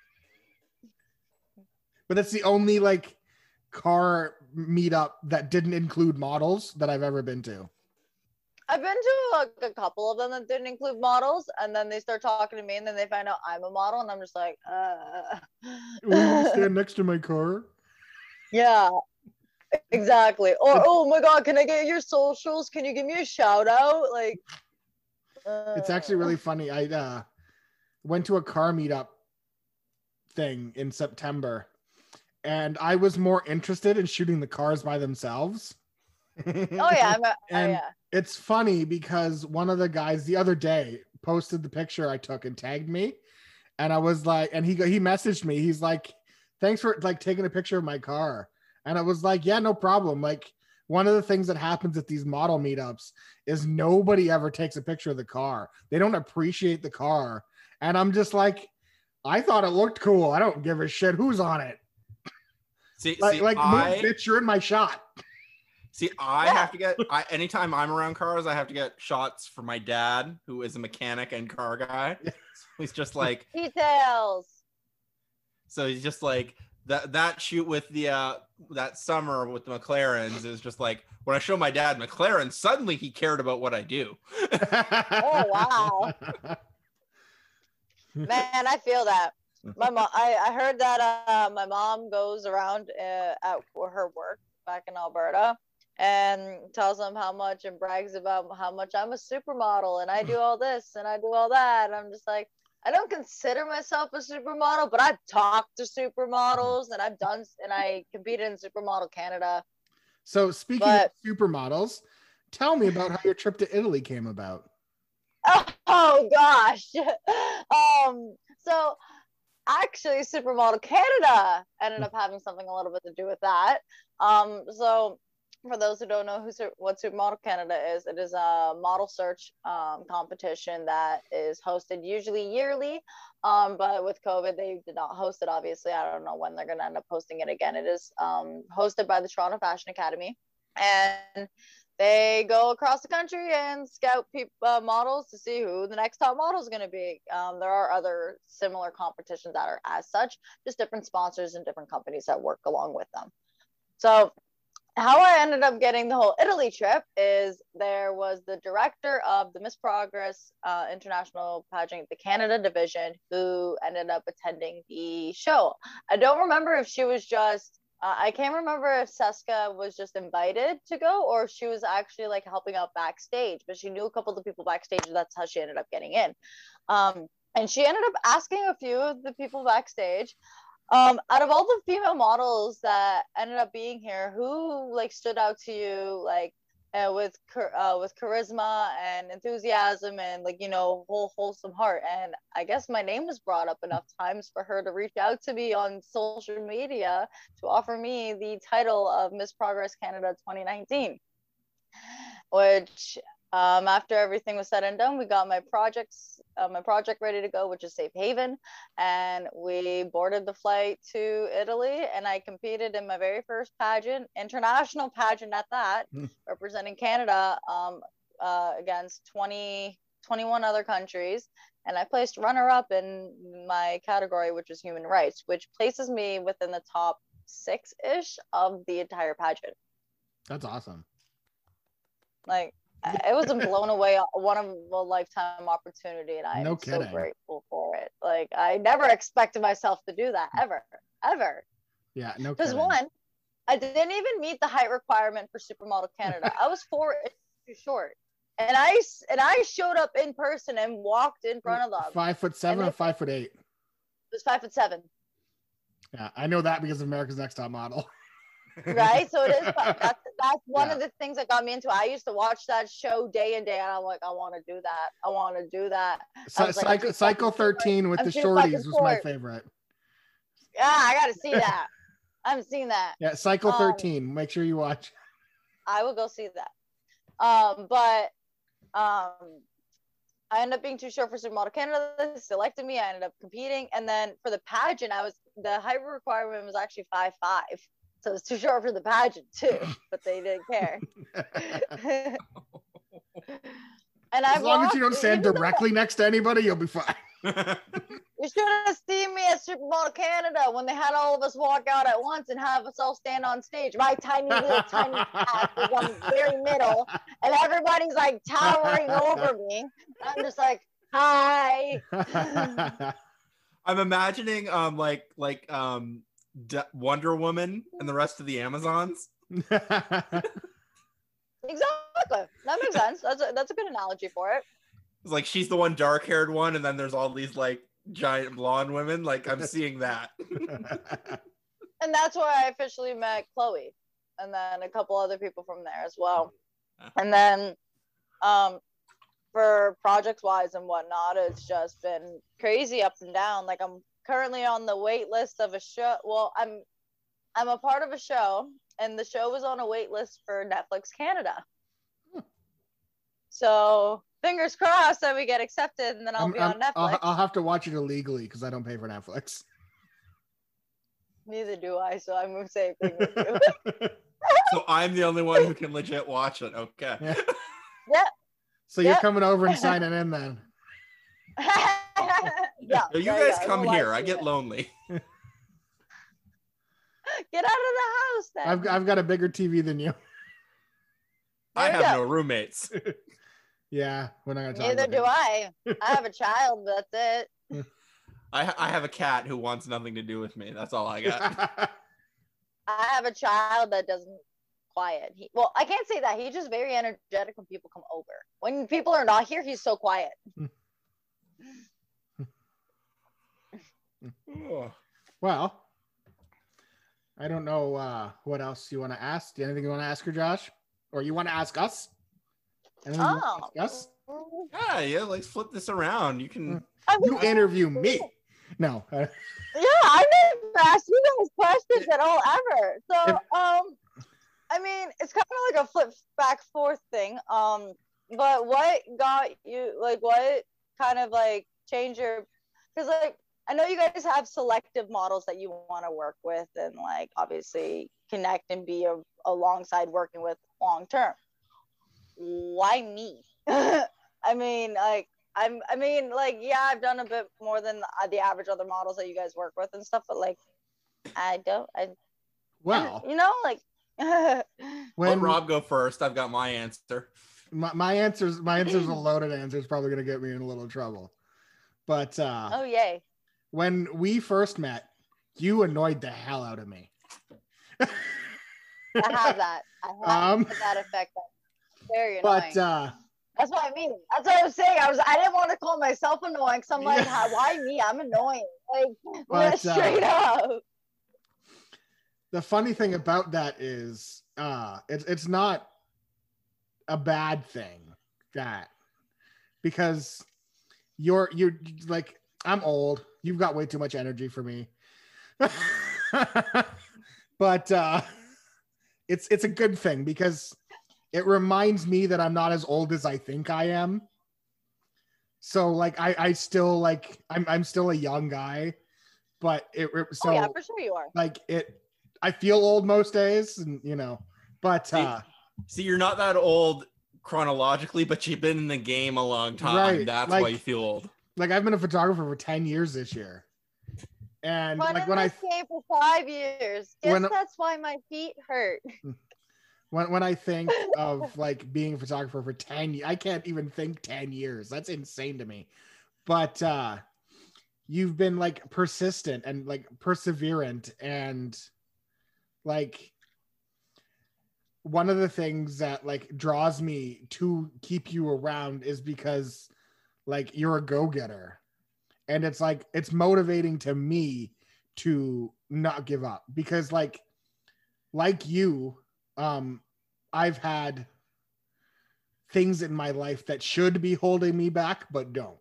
But that's the only like car meetup that didn't include models that I've ever been to. I've been to like a couple of them that didn't include models, and then they start talking to me, and then they find out I'm a model, and I'm just like, Will you stand next to my car? Yeah, exactly. Or, oh my God, can I get your socials? Can you give me a shout out? Like, it's actually really funny. I went to a car meetup thing in September, and I was more interested in shooting the cars by themselves. Oh yeah, it's funny because one of the guys the other day posted the picture I took and tagged me, and I was like, and he messaged me. He's like, "Thanks for like taking a picture of my car," and I was like, "Yeah, no problem." Like, one of the things that happens at these model meetups is nobody ever takes a picture of the car. They don't appreciate the car, and I'm just like, I thought it looked cool. I don't give a shit who's on it. Bitch, you're in my shot. See, I have to get, anytime I'm around cars, I have to get shots for my dad, who is a mechanic and car guy. So he's just like details. So he's just like that shoot with the that summer with the McLarens is just like, when I show my dad McLaren, suddenly he cared about what I do. Oh wow. Man, I feel that. My mom, I heard that my mom goes around at her work back in Alberta and tells them how much and brags about how much I'm a supermodel and I do all this and I do all that. And I'm just like, I don't consider myself a supermodel, but I've talked to supermodels and I competed in Supermodel Canada. So speaking of supermodels, tell me about how your trip to Italy came about. Oh gosh. So actually Supermodel Canada ended up having something a little bit to do with that. So for those who don't know what Supermodel Canada is, it is a model search competition that is hosted usually yearly. But with COVID, they did not host it, obviously. I don't know when they're going to end up hosting it again. It is hosted by the Toronto Fashion Academy. And they go across the country and scout models to see who the next top model is going to be. There are other similar competitions that are as such, just different sponsors and different companies that work along with them. So how I ended up getting the whole Italy trip is there was the director of the Miss Progress International Pageant, the Canada division, who ended up attending the show. I don't remember if she was just, I can't remember if Seska was just invited to go or if she was actually like helping out backstage, but she knew a couple of the people backstage. And that's how she ended up getting in. And she ended up asking a few of the people backstage, out of all the female models that ended up being here, who like stood out to you, like with charisma and enthusiasm and like, you know, wholesome heart? And I guess my name was brought up enough times for her to reach out to me on social media to offer me the title of Miss Progress Canada 2019, which after everything was said and done, we got my project ready to go, which is Safe Haven, and we boarded the flight to Italy, and I competed in my very first pageant, international pageant at that, representing Canada against 21 other countries, and I placed runner-up in my category, which is human rights, which places me within the top 6-ish of the entire pageant. That's awesome. Like, it was a blown away, one of a lifetime opportunity, and I'm so grateful for it. Like, I never expected myself to do that ever. Yeah, no kidding. Because one, I didn't even meet the height requirement for Supermodel Canada. I was 4 inches too short, and I showed up in person and walked in front of them. 5'7" or 5'8"? It was 5'7". Yeah, I know that because of America's Next Top Model. right? So it is fun. That's one of the things that got me into it. I used to watch that show day and day, and I'm like, I want to do that. I want to do that. Cycle 13 with the shorties was my favorite. Yeah, I got to see that. I haven't seen that. Yeah, Cycle 13. Make sure you watch. I will go see that. I ended up being too short for Supermodel Canada. They selected me. I ended up competing, and then for the pageant, the height requirement was actually 5'5", so it was too short for the pageant too. But they didn't care. And as long as you don't stand directly next to anybody, you'll be fine. You should have seen me at Supermodel Canada when they had all of us walk out at once and have us all stand on stage. My tiny path was on the very middle, and everybody's like towering over me. I'm just like, hi. I'm imagining Wonder Woman and the rest of the Amazons. Exactly. That makes sense. That's a good analogy for it. It's like she's the one dark-haired one, and then there's all these like giant blonde women. Like I'm seeing that. And that's where I officially met Chloe, and then a couple other people from there as well. And then for projects wise and whatnot, it's just been crazy up and down. Like I'm currently on the wait list of a show. Well, I'm a part of a show, and the show was on a wait list for Netflix Canada. So fingers crossed that we get accepted, and then I'll be on Netflix. I'll have to watch it illegally because I don't pay for Netflix. Neither do I, so I'm the same thing with you. So I'm the only one who can legit watch it. Okay. Yeah. So you're coming over and signing in then. Yeah, you guys come here. I get lonely. Get out of the house then. I've got a bigger TV than you. I have no roommates. Yeah, we're not gonna talk Neither do I. I have a child, but that's it. I have a cat who wants nothing to do with me. That's all I got. I have a child that doesn't quiet. Well, I can't say that. He's just very energetic when people come over. When people are not here, he's so quiet. Well, I don't know what else you want to ask. Anything you want to ask her, Josh? Or you want to ask us? Anything you want to ask us? Yeah, let's flip this around. You can you interview me. No. Yeah, I never asked you guys questions at all ever. So, I mean, it's kind of like a flip back forth thing. But what got you, like, what kind of like changed your? Because like I know you guys have selective models that you want to work with and like obviously connect and be alongside working with long term. Why me? I mean, yeah, I've done a bit more than the average other models that you guys work with and stuff, but like, Let Rob go first. I've got my answer. My answer's a loaded answer. It's probably going to get me in a little trouble. But oh yay! When we first met, you annoyed the hell out of me. I have that. I have that effect. That's very annoying. But that's what I mean. That's what I was saying. I didn't want to call myself annoying. So I'm like, why me? I'm annoying. Like, straight up. The funny thing about that is, it's not a bad thing, because you're like, I'm old. You've got way too much energy for me. But it's a good thing because it reminds me that I'm not as old as I think I am. So like I still like I'm still a young guy, but so yeah, for sure you are. Like I feel old most days, and but see, you're not that old chronologically, but you've been in the game a long time. Right. That's why you feel old. Like I've been a photographer for 10 years this year. And like when I came for 5 years, that's why my feet hurt. When I think of like being a photographer for 10 years, I can't even think 10 years. That's insane to me. But you've been like persistent and like perseverant, and like one of the things that like draws me to keep you around is because like you're a go-getter, and it's like it's motivating to me to not give up, because like like you, I've had things in my life that should be holding me back, but don't.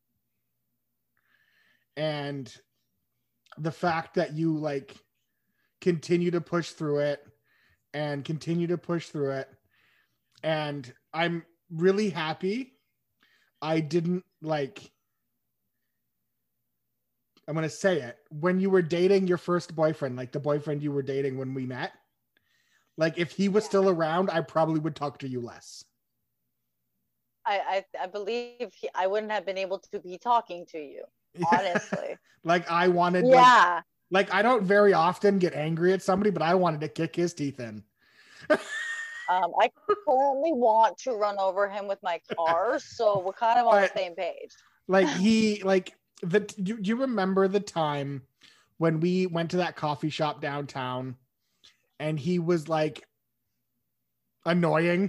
And the fact that you like continue to push through it and continue to push through it. And I'm really happy I didn't like, I'm going to say it, when you were dating your first boyfriend, like the boyfriend you were dating when we met, like if he was still around, I probably would talk to you less. I believe I wouldn't have been able to be talking to you, honestly. Like I wanted, yeah. Like I don't very often get angry at somebody, but I wanted to kick his teeth in. I currently want to run over him with my car, so we're kind of on the same page. Like do you remember the time when we went to that coffee shop downtown and he was like annoying?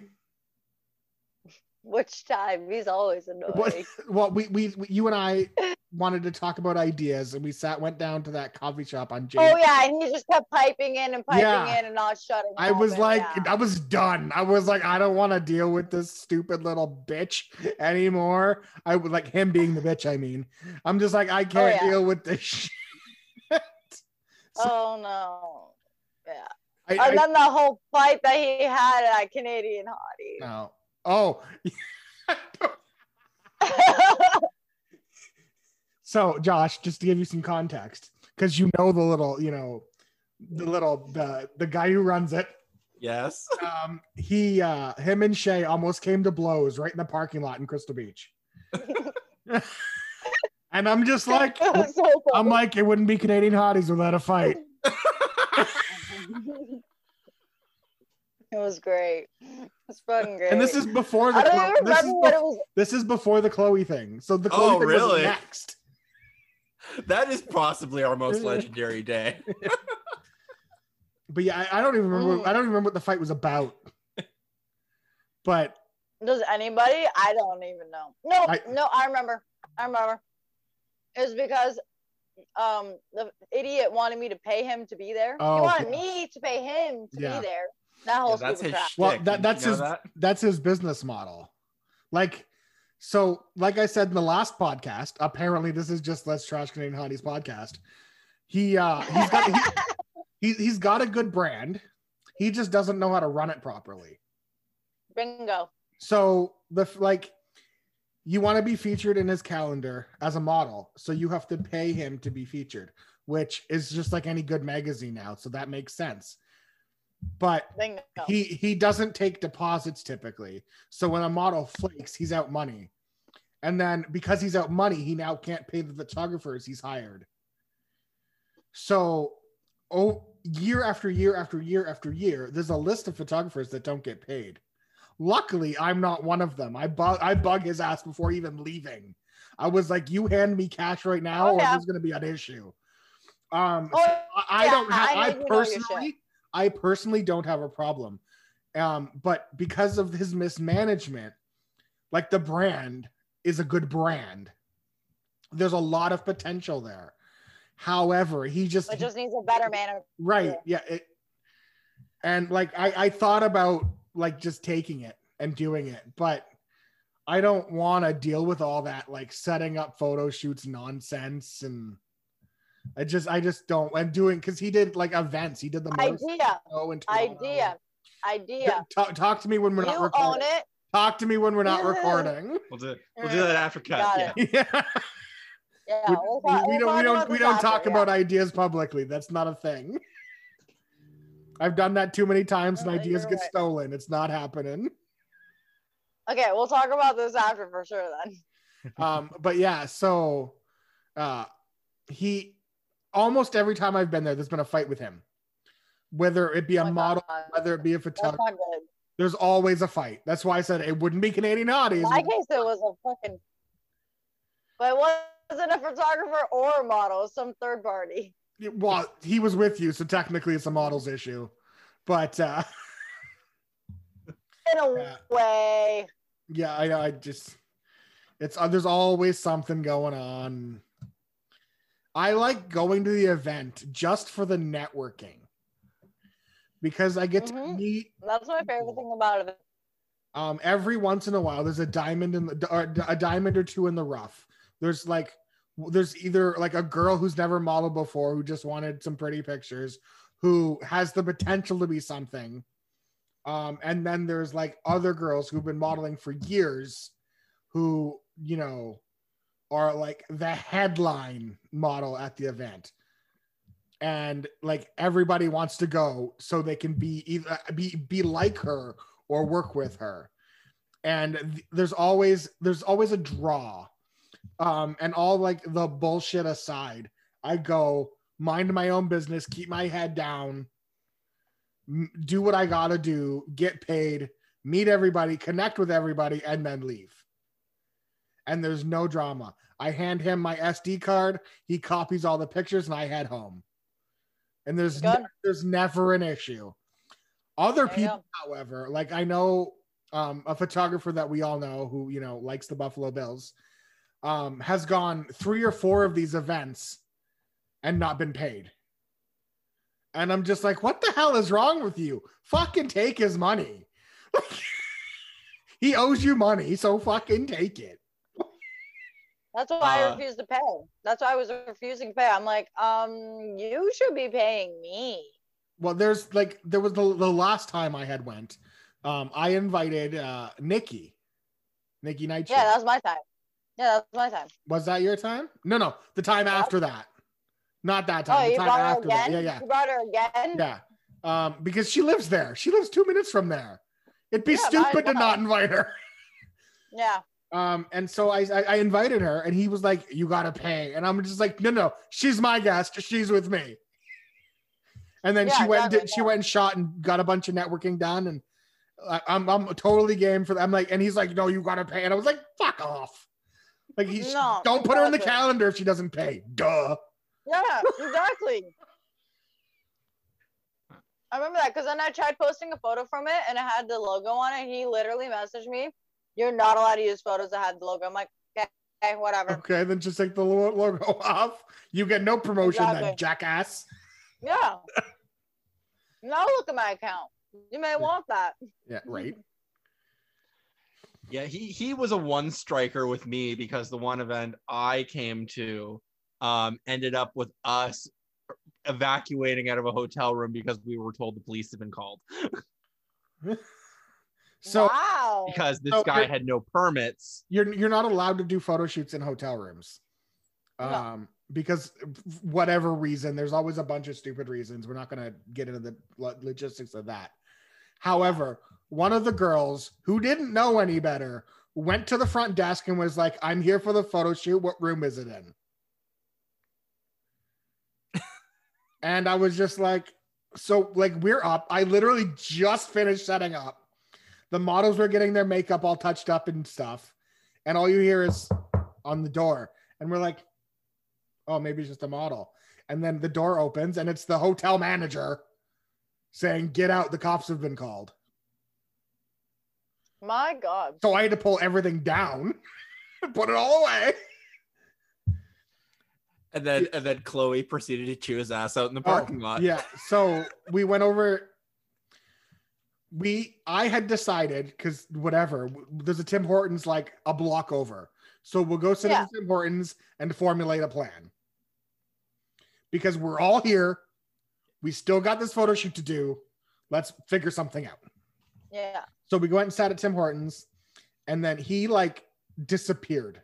Which time? He's always annoying. Well, you and I wanted to talk about ideas, and we went down to that coffee shop on James. Oh yeah, and he just kept piping in and not shutting. I was like, I was done. I was like, I don't want to deal with this stupid little bitch anymore. I would like him being the bitch. I mean, I'm just like, I can't deal with this shit. Oh no, yeah. And then the whole fight that he had at Canadian Hottie. No. Oh. So Josh, just to give you some context, because you know the little, the guy who runs it. Yes. Him and Shay almost came to blows right in the parking lot in Crystal Beach. And I'm just like, I'm like, it wouldn't be Canadian Hotties without a fight. It was great. It's fucking great. And this is before the this is before the Chloe thing. So the Chloe thing was next. That is possibly our most legendary day. But yeah, I don't even remember. I don't even remember what the fight was about. But does anybody? I don't even know. No, I remember. It was because the idiot wanted me to pay him to be there. Oh, he wanted me to pay him to be there. That whole that's his shtick. Well, that's his business model. Like I said in the last podcast, apparently this is just Let's Trash Canadian Hotties podcast. He's got a good brand. He just doesn't know how to run it properly. Bingo. So you want to be featured in his calendar as a model, so you have to pay him to be featured, which is just like any good magazine now. So that makes sense. But Bingo. he doesn't take deposits typically. So when a model flakes, he's out money. And then because he's out money, he now can't pay the photographers he's hired. So year after year after year after year, there's a list of photographers that don't get paid. Luckily, I'm not one of them. I bug his ass before even leaving. I was like, you hand me cash right now, or there's going to be an issue. I personally don't have a problem. But because of his mismanagement, like the brand is a good brand. There's a lot of potential there. However, it just needs a better manager. Right. Yeah. And like, I thought about like just taking it and doing it, but I don't want to deal with all that, like setting up photo shoots nonsense. And I just don't. I'm doing, because he did like events. He did the idea. Talk to me when we're not recording. Own it. Talk to me when we're not recording. We'll do that after cut. Yeah. Yeah, we don't talk about ideas publicly. That's not a thing. I've done that too many times, and ideas get stolen. It's not happening. Okay, we'll talk about this after for sure then. But yeah, so he almost every time I've been there's been a fight with him. Whether it be a model, whether it be a photographer, there's always a fight. That's why I said it wouldn't be Canadian Hotties. In my case, it was a fucking. But it wasn't a photographer or a model, some third party. Well, he was with you, so technically it's a model's issue. But in a way. Yeah, I just there's always something going on. I like going to the event just for the networking. because I get to Mhm. meet That's my favorite thing about it. every once in a while. There's a diamond or a diamond or two in the rough. There's either like a girl who's never modeled before who just wanted some pretty pictures, who has the potential to be something. And then there's like other girls who've been modeling for years who, you know, are like the headline model at the event. And like everybody wants to go so they can be either be like her or work with her. And there's always a draw. And all like the bullshit aside, I go mind my own business, keep my head down, do what I gotta do, get paid, meet everybody, connect with everybody, and then leave. And there's no drama. I hand him my SD card, he copies all the pictures, and I head home. And there's never an issue. Other people, however, like I know a photographer that we all know who, you know, likes the Buffalo Bills, has gone 3 or 4 of these events and not been paid. And I'm just like, what the hell is wrong with you? Fucking take his money. He owes you money, so fucking take it. That's why I refused to pay. That's why I was refusing to pay. I'm like, you should be paying me. Well, there was the last time I had went, I invited Nikki Nightshift. Yeah, that was my time. Yeah, that was my time. Was that your time? No, the time after that. Not that time. Oh, the you time brought her after again? that. Yeah. You brought her again? Yeah. Because she lives there. She lives 2 minutes from there. It'd be stupid to not invite her. Yeah. And so I invited her, and he was like, "You gotta pay," and I'm just like, "No, she's my guest. She's with me." And then she went and shot and got a bunch of networking done, and I'm totally game for that. I'm like, and he's like, "No, you gotta pay," and I was like, "Fuck off!" Like don't put her in the calendar if she doesn't pay. Duh. Yeah, exactly. I remember that because then I tried posting a photo from it and it had the logo on it. He literally messaged me, "You're not allowed to use photos that had the logo." I'm like, okay, whatever. Okay, then just take the logo off. You get no promotion, then jackass. Yeah. Now look at my account. You may want that. Yeah, right. Yeah, he was a one striker with me because the one event I came to ended up with us evacuating out of a hotel room because we were told the police had been called. So wow. Because this guy had no permits. You're not allowed to do photo shoots in hotel rooms. No. Because whatever reason, there's always a bunch of stupid reasons. We're not going to get into the logistics of that. However, one of the girls who didn't know any better went to the front desk and was like, "I'm here for the photo shoot. What room is it in?" And I was just like, so like we're up. I literally just finished setting up. The models were getting their makeup all touched up and stuff. And all you hear is on the door. And we're like, oh, maybe it's just a model. And then the door opens and it's the hotel manager saying, "Get out, the cops have been called." My God. So I had to pull everything down and put it all away. And then Chloe proceeded to chew his ass out in the parking lot. Yeah. So we went over. I had decided, because whatever, there's a Tim Hortons like a block over. So we'll go sit at Tim Hortons and formulate a plan. Because we're all here. We still got this photo shoot to do. Let's figure something out. Yeah. So we went and sat at Tim Hortons, and then he like disappeared.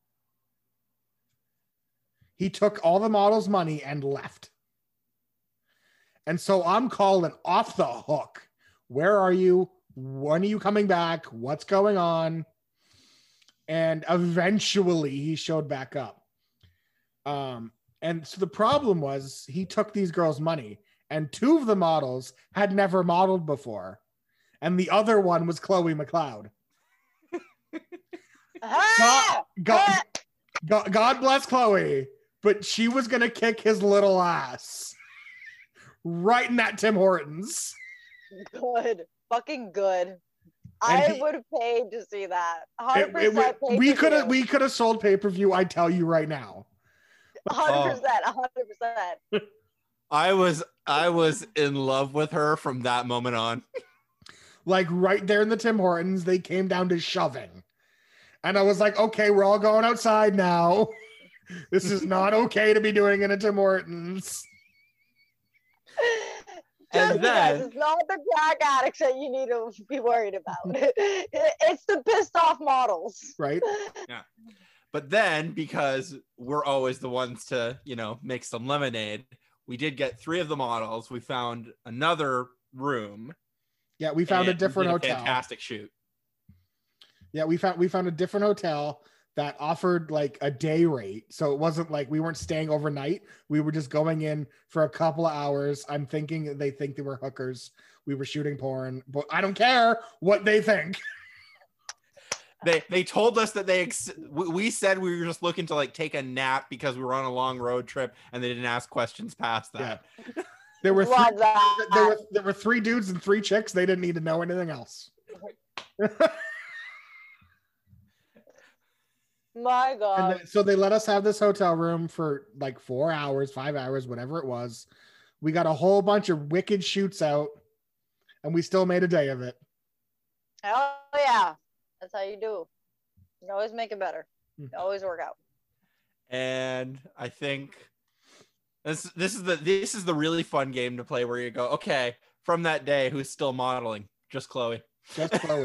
He took all the models' money and left. And so I'm calling off the hook. Where are you? When are you coming back? What's going on? And eventually he showed back up. And so the problem was he took these girls' money, and 2 of the models had never modeled before. And the other one was Chloe McLeod. God bless Chloe, but she was going to kick his little ass right in that Tim Hortons. Good. Fucking good. I would have paid to see that. 100%. We could have sold pay-per-view, I tell you right now. 100%. 100%. I was in love with her from that moment on. Like right there in the Tim Hortons, they came down to shoving. And I was like, okay, we're all going outside now. This is not okay to be doing in a Tim Hortons. Trust And me, guys, then it's not the crack addicts that you need to be worried about. It's the pissed off models. Right? but then because we're always the ones to, make some lemonade, we did get 3 of the models. We found another room. Yeah, we found a different did hotel. Fantastic shoot. Yeah, we found a different hotel that offered like a day rate. So it wasn't like we weren't staying overnight. We were just going in for a couple of hours. I'm thinking they think they were hookers. We were shooting porn, but I don't care what they think. They told us that we said we were just looking to like take a nap because we were on a long road trip, and they didn't ask questions past that. Yeah. There were Love that. there were 3 dudes and 3 chicks. They didn't need to know anything else. My God. So they let us have this hotel room for like 4 hours, 5 hours, whatever it was. We got a whole bunch of wicked shoots out, and we still made a day of it. Hell yeah. That's how you do. You always make it better. You always work out. And I think this is the really fun game to play where you go, okay, from that day, who's still modeling? Just Chloe. Just Chloe.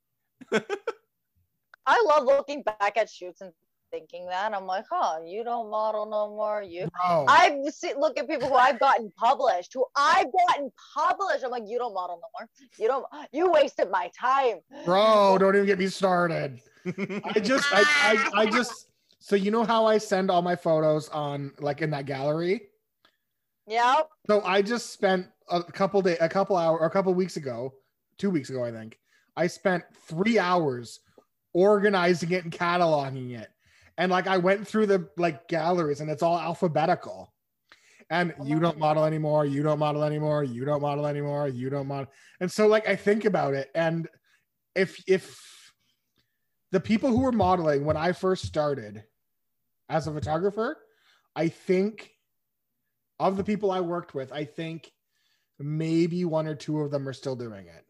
I love looking back at shoots and thinking that. I'm like, you don't model no more. Bro. Look at people who I've gotten published. I'm like, you don't model no more. You wasted my time. Bro, don't even get me started. I just so you know how I send all my photos on like in that gallery? Yep. So I just spent a couple weeks ago, 2 weeks ago, I think. I spent 3 hours organizing it and cataloging it. And like I went through the like galleries and it's all alphabetical. And you don't model anymore, you don't model anymore, you don't model anymore, you don't model. And so like I think about it, and if the people who were modeling when I first started as a photographer, I think of the people I worked with, I think maybe 1 or 2 of them are still doing it.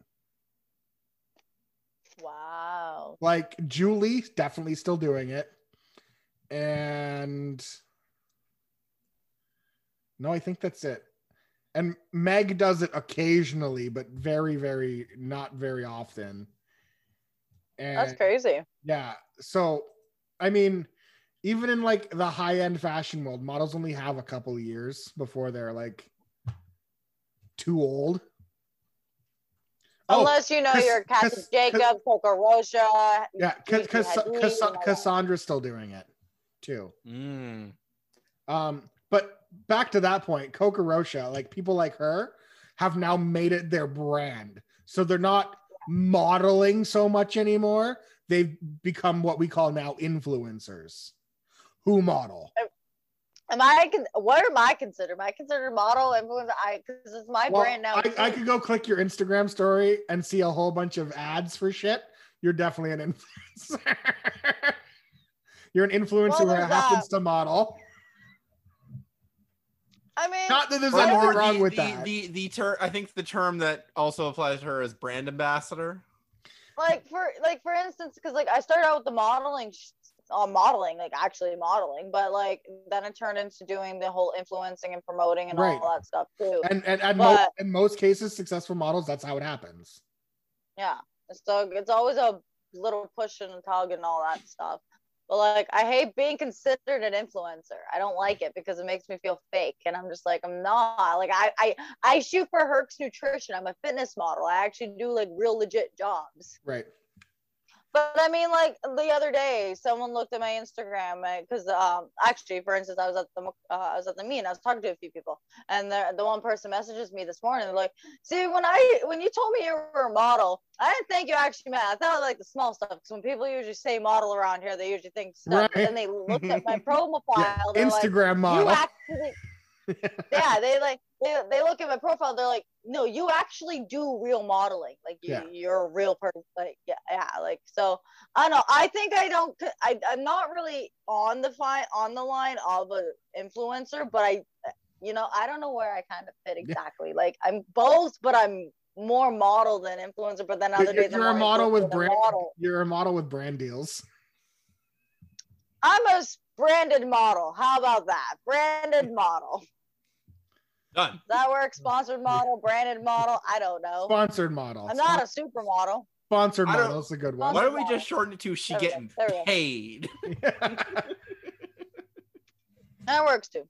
Wow. Like Julie, definitely still doing it. And no, I think that's it. And Meg does it occasionally, but very, very, not very often. And that's crazy. Yeah. So, I mean, even in like the high-end fashion world, models only have a couple of years before they're like too old. Unless you're Kathy Jacobs, Coco Rocha. Yeah, Cassandra's still doing it too. But back to that point, Coco Rocha, like people like her have now made it their brand. So they're not modeling so much anymore. They've become what we call now influencers who model. What am I considered? Am I considered model influencer? Because it's my brand now. I could go click your Instagram story and see a whole bunch of ads for shit. You're definitely an influencer. You're an influencer who happens to model. I mean, not that there's anything wrong with that. The term, I think the term that also applies to her is brand ambassador. Like for instance, because like I started out with the modeling, like actually modeling, but like then it turned into doing the whole influencing and promoting and all that stuff too. And in most cases, successful models, that's how it happens. Yeah, so it's always a little push and a tug and all that stuff. But like, I hate being considered an influencer. I don't like it because it makes me feel fake. And I'm just like, I'm not. Like, I shoot for Herx Nutrition. I'm a fitness model. I actually do like real legit jobs. Right. But I mean, like the other day, someone looked at my Instagram because actually, for instance, I was at the meet and I was talking to a few people, and the one person messages me this morning. They're like, "See, when you told me you were a model, I didn't think you actually meant. I thought like the small stuff. Because when people usually say model around here, they usually think stuff. Right. And then they looked at my profile. Yeah, Instagram like, model. You actually, yeah, they look at my profile. They're like, no, you actually do real modeling. Like you're a real person. Like yeah. Like so, I don't know. I think I'm not really on the line of an influencer, but I don't know where I kind of fit exactly. Like I'm both, but I'm more model than influencer. But then other days You're a I'm model more with influencer than brand. model. You're a model with brand deals. I'm a branded model. How about that? Branded model. Done. Does that work? Sponsored model, branded model. I don't know. Sponsored model. I'm not a supermodel. Sponsored I don't- model is a good one. Why don't we just shorten it to she There we go. getting There we go. paid? That works too.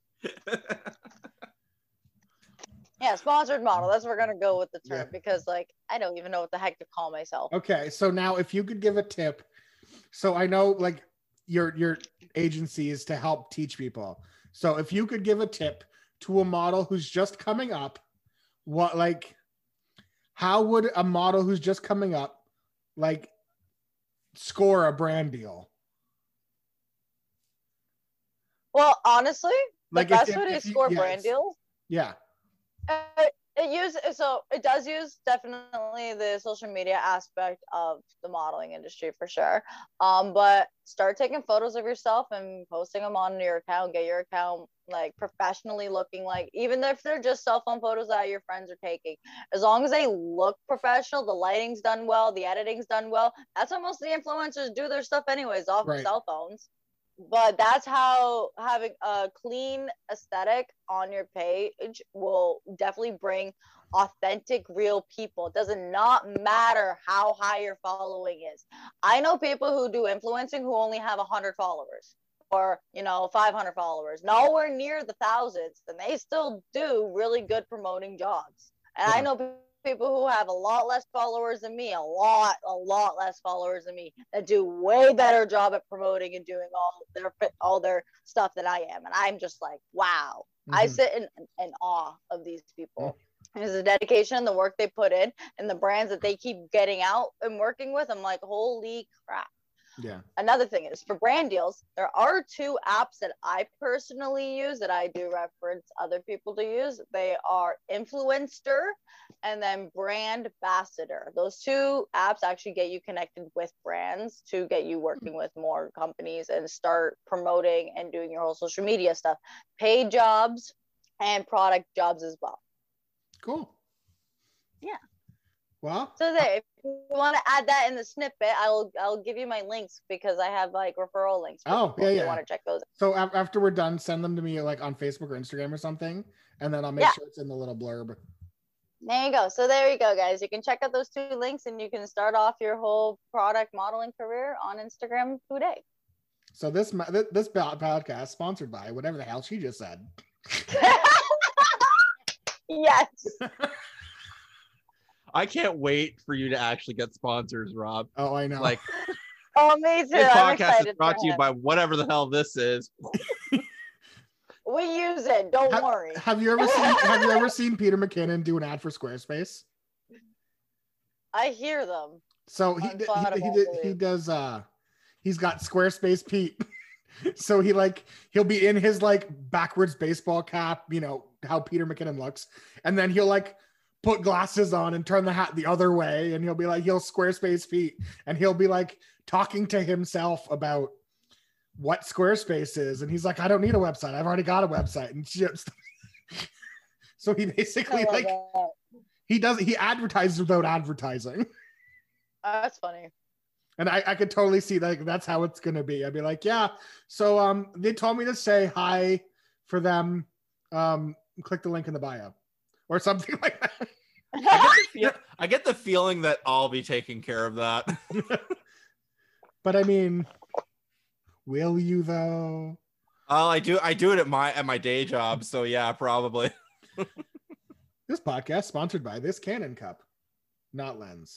Yeah, sponsored model. That's what we're gonna go with the term because like I don't even know what the heck to call myself. Okay, so now if you could give a tip, so I know like your agency is to help teach people. So if you could give a tip to a model who's just coming up, how would a model who's just coming up like score a brand deal? Well, honestly, Like the best way to score brand yes. deals. Yeah. It does use definitely the social media aspect of the modeling industry for sure. But start taking photos of yourself and posting them on your account. Get your account like professionally looking, like even if they're just cell phone photos that your friends are taking, as long as they look professional, the lighting's done well, the editing's done well. That's how most of the influencers do their stuff anyways, off of cell phones. But that's how having a clean aesthetic on your page will definitely bring authentic, real people. It does not matter how high your following is. I know people who do influencing who only have 100 followers or 500 followers, nowhere near the thousands, and they still do really good promoting jobs. And I know people who have a lot less followers than me, a lot less followers than me, that do way better job at promoting and doing all their stuff than I am. And I'm just like, wow. I sit in awe of these people. It's the dedication and the work they put in and the brands that they keep getting out and working with. I'm like, holy crap. Yeah. Another thing is for brand deals, there are 2 apps that I personally use that I do reference other people to use. They are Influenster and then Brand Ambassador. Those 2 apps actually get you connected with brands to get you working with more companies and start promoting and doing your whole social media stuff, paid jobs and product jobs as well. Cool. Yeah. Well, so there, if you want to add that in the snippet, I'll give you my links because I have like referral links. Oh, yeah. If you want to check those out. So after we're done, send them to me like on Facebook or Instagram or something, and then I'll make sure it's in the little blurb. There you go. So there you go, guys. You can check out those 2 links and you can start off your whole product modeling career on Instagram today. So this podcast sponsored by whatever the hell she just said. Yes. I can't wait for you to actually get sponsors, Rob. Oh, I know. Like, oh, me too. this I'm podcast is excited brought for to you him. by whatever the hell this is. We use it. Don't worry. Have you ever seen Peter McKinnon do an ad for Squarespace? I hear them. So he does. He's got Squarespace Pete. So he'll be in his like backwards baseball cap, how Peter McKinnon looks, and then he'll like put glasses on and turn the hat the other way, and he'll Squarespace Pete, and he'll be like talking to himself about what Squarespace is, and he's like, I don't need a website, I've already got a website, and just so he basically like that. he advertises without advertising. That's funny. And I could totally see that that's how it's gonna be. I'd be like, yeah. So they told me to say hi for them. Click the link in the bio, or something like that. I get the feeling that I'll be taking care of that. But I mean, will you though? Oh, I do it at my day job. So yeah, probably. This podcast sponsored by this Canon cup, not lens.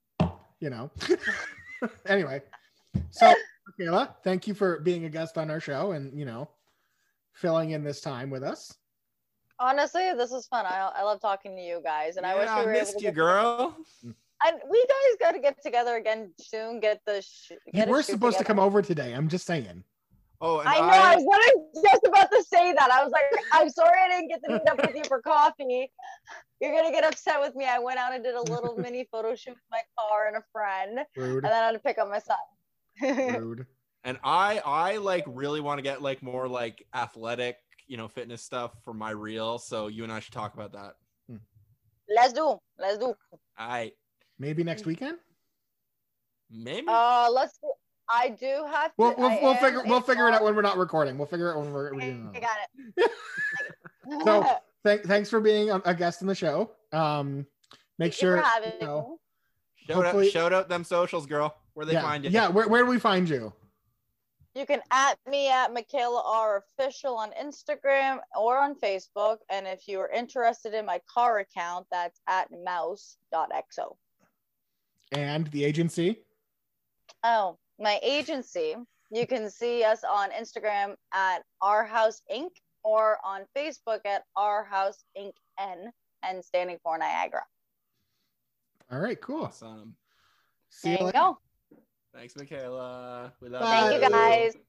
Anyway, so Michaela, thank you for being a guest on our show and filling in this time with us. Honestly, this was fun. I love talking to you guys, and I wish we were missed you, girl. And we guys got to get together again soon. You were supposed to come over today. I'm just saying. Oh, and I know. I was just about to say that. I was like, I'm sorry I didn't get to meet up with you for coffee. You're gonna get upset with me. I went out and did a little mini photo shoot with my car and a friend, Rude. and then I had to pick up my son. Rude. And I like really want to get like more like athletic fitness stuff for my reel. So you and I should talk about that. Let's do. All right. Maybe next weekend. Maybe. Let's do. I do have to. We'll figure it out when we're not recording. We'll figure it out when we're doing I got it. So thanks for being a guest in the show. Make sure for having me. Shout out them socials, girl. Where they find you? Yeah, where do we find you? You can at me at Michaela R Official on Instagram or on Facebook. And if you are interested in my car account, that's at mouse.xo. And the agency? Oh, my agency. You can see us on Instagram at Our House Inc. or on Facebook at Our House Inc. N standing for Niagara. All right, cool. Awesome. See you later. Go. Thanks, Michaela. We love Thank you guys.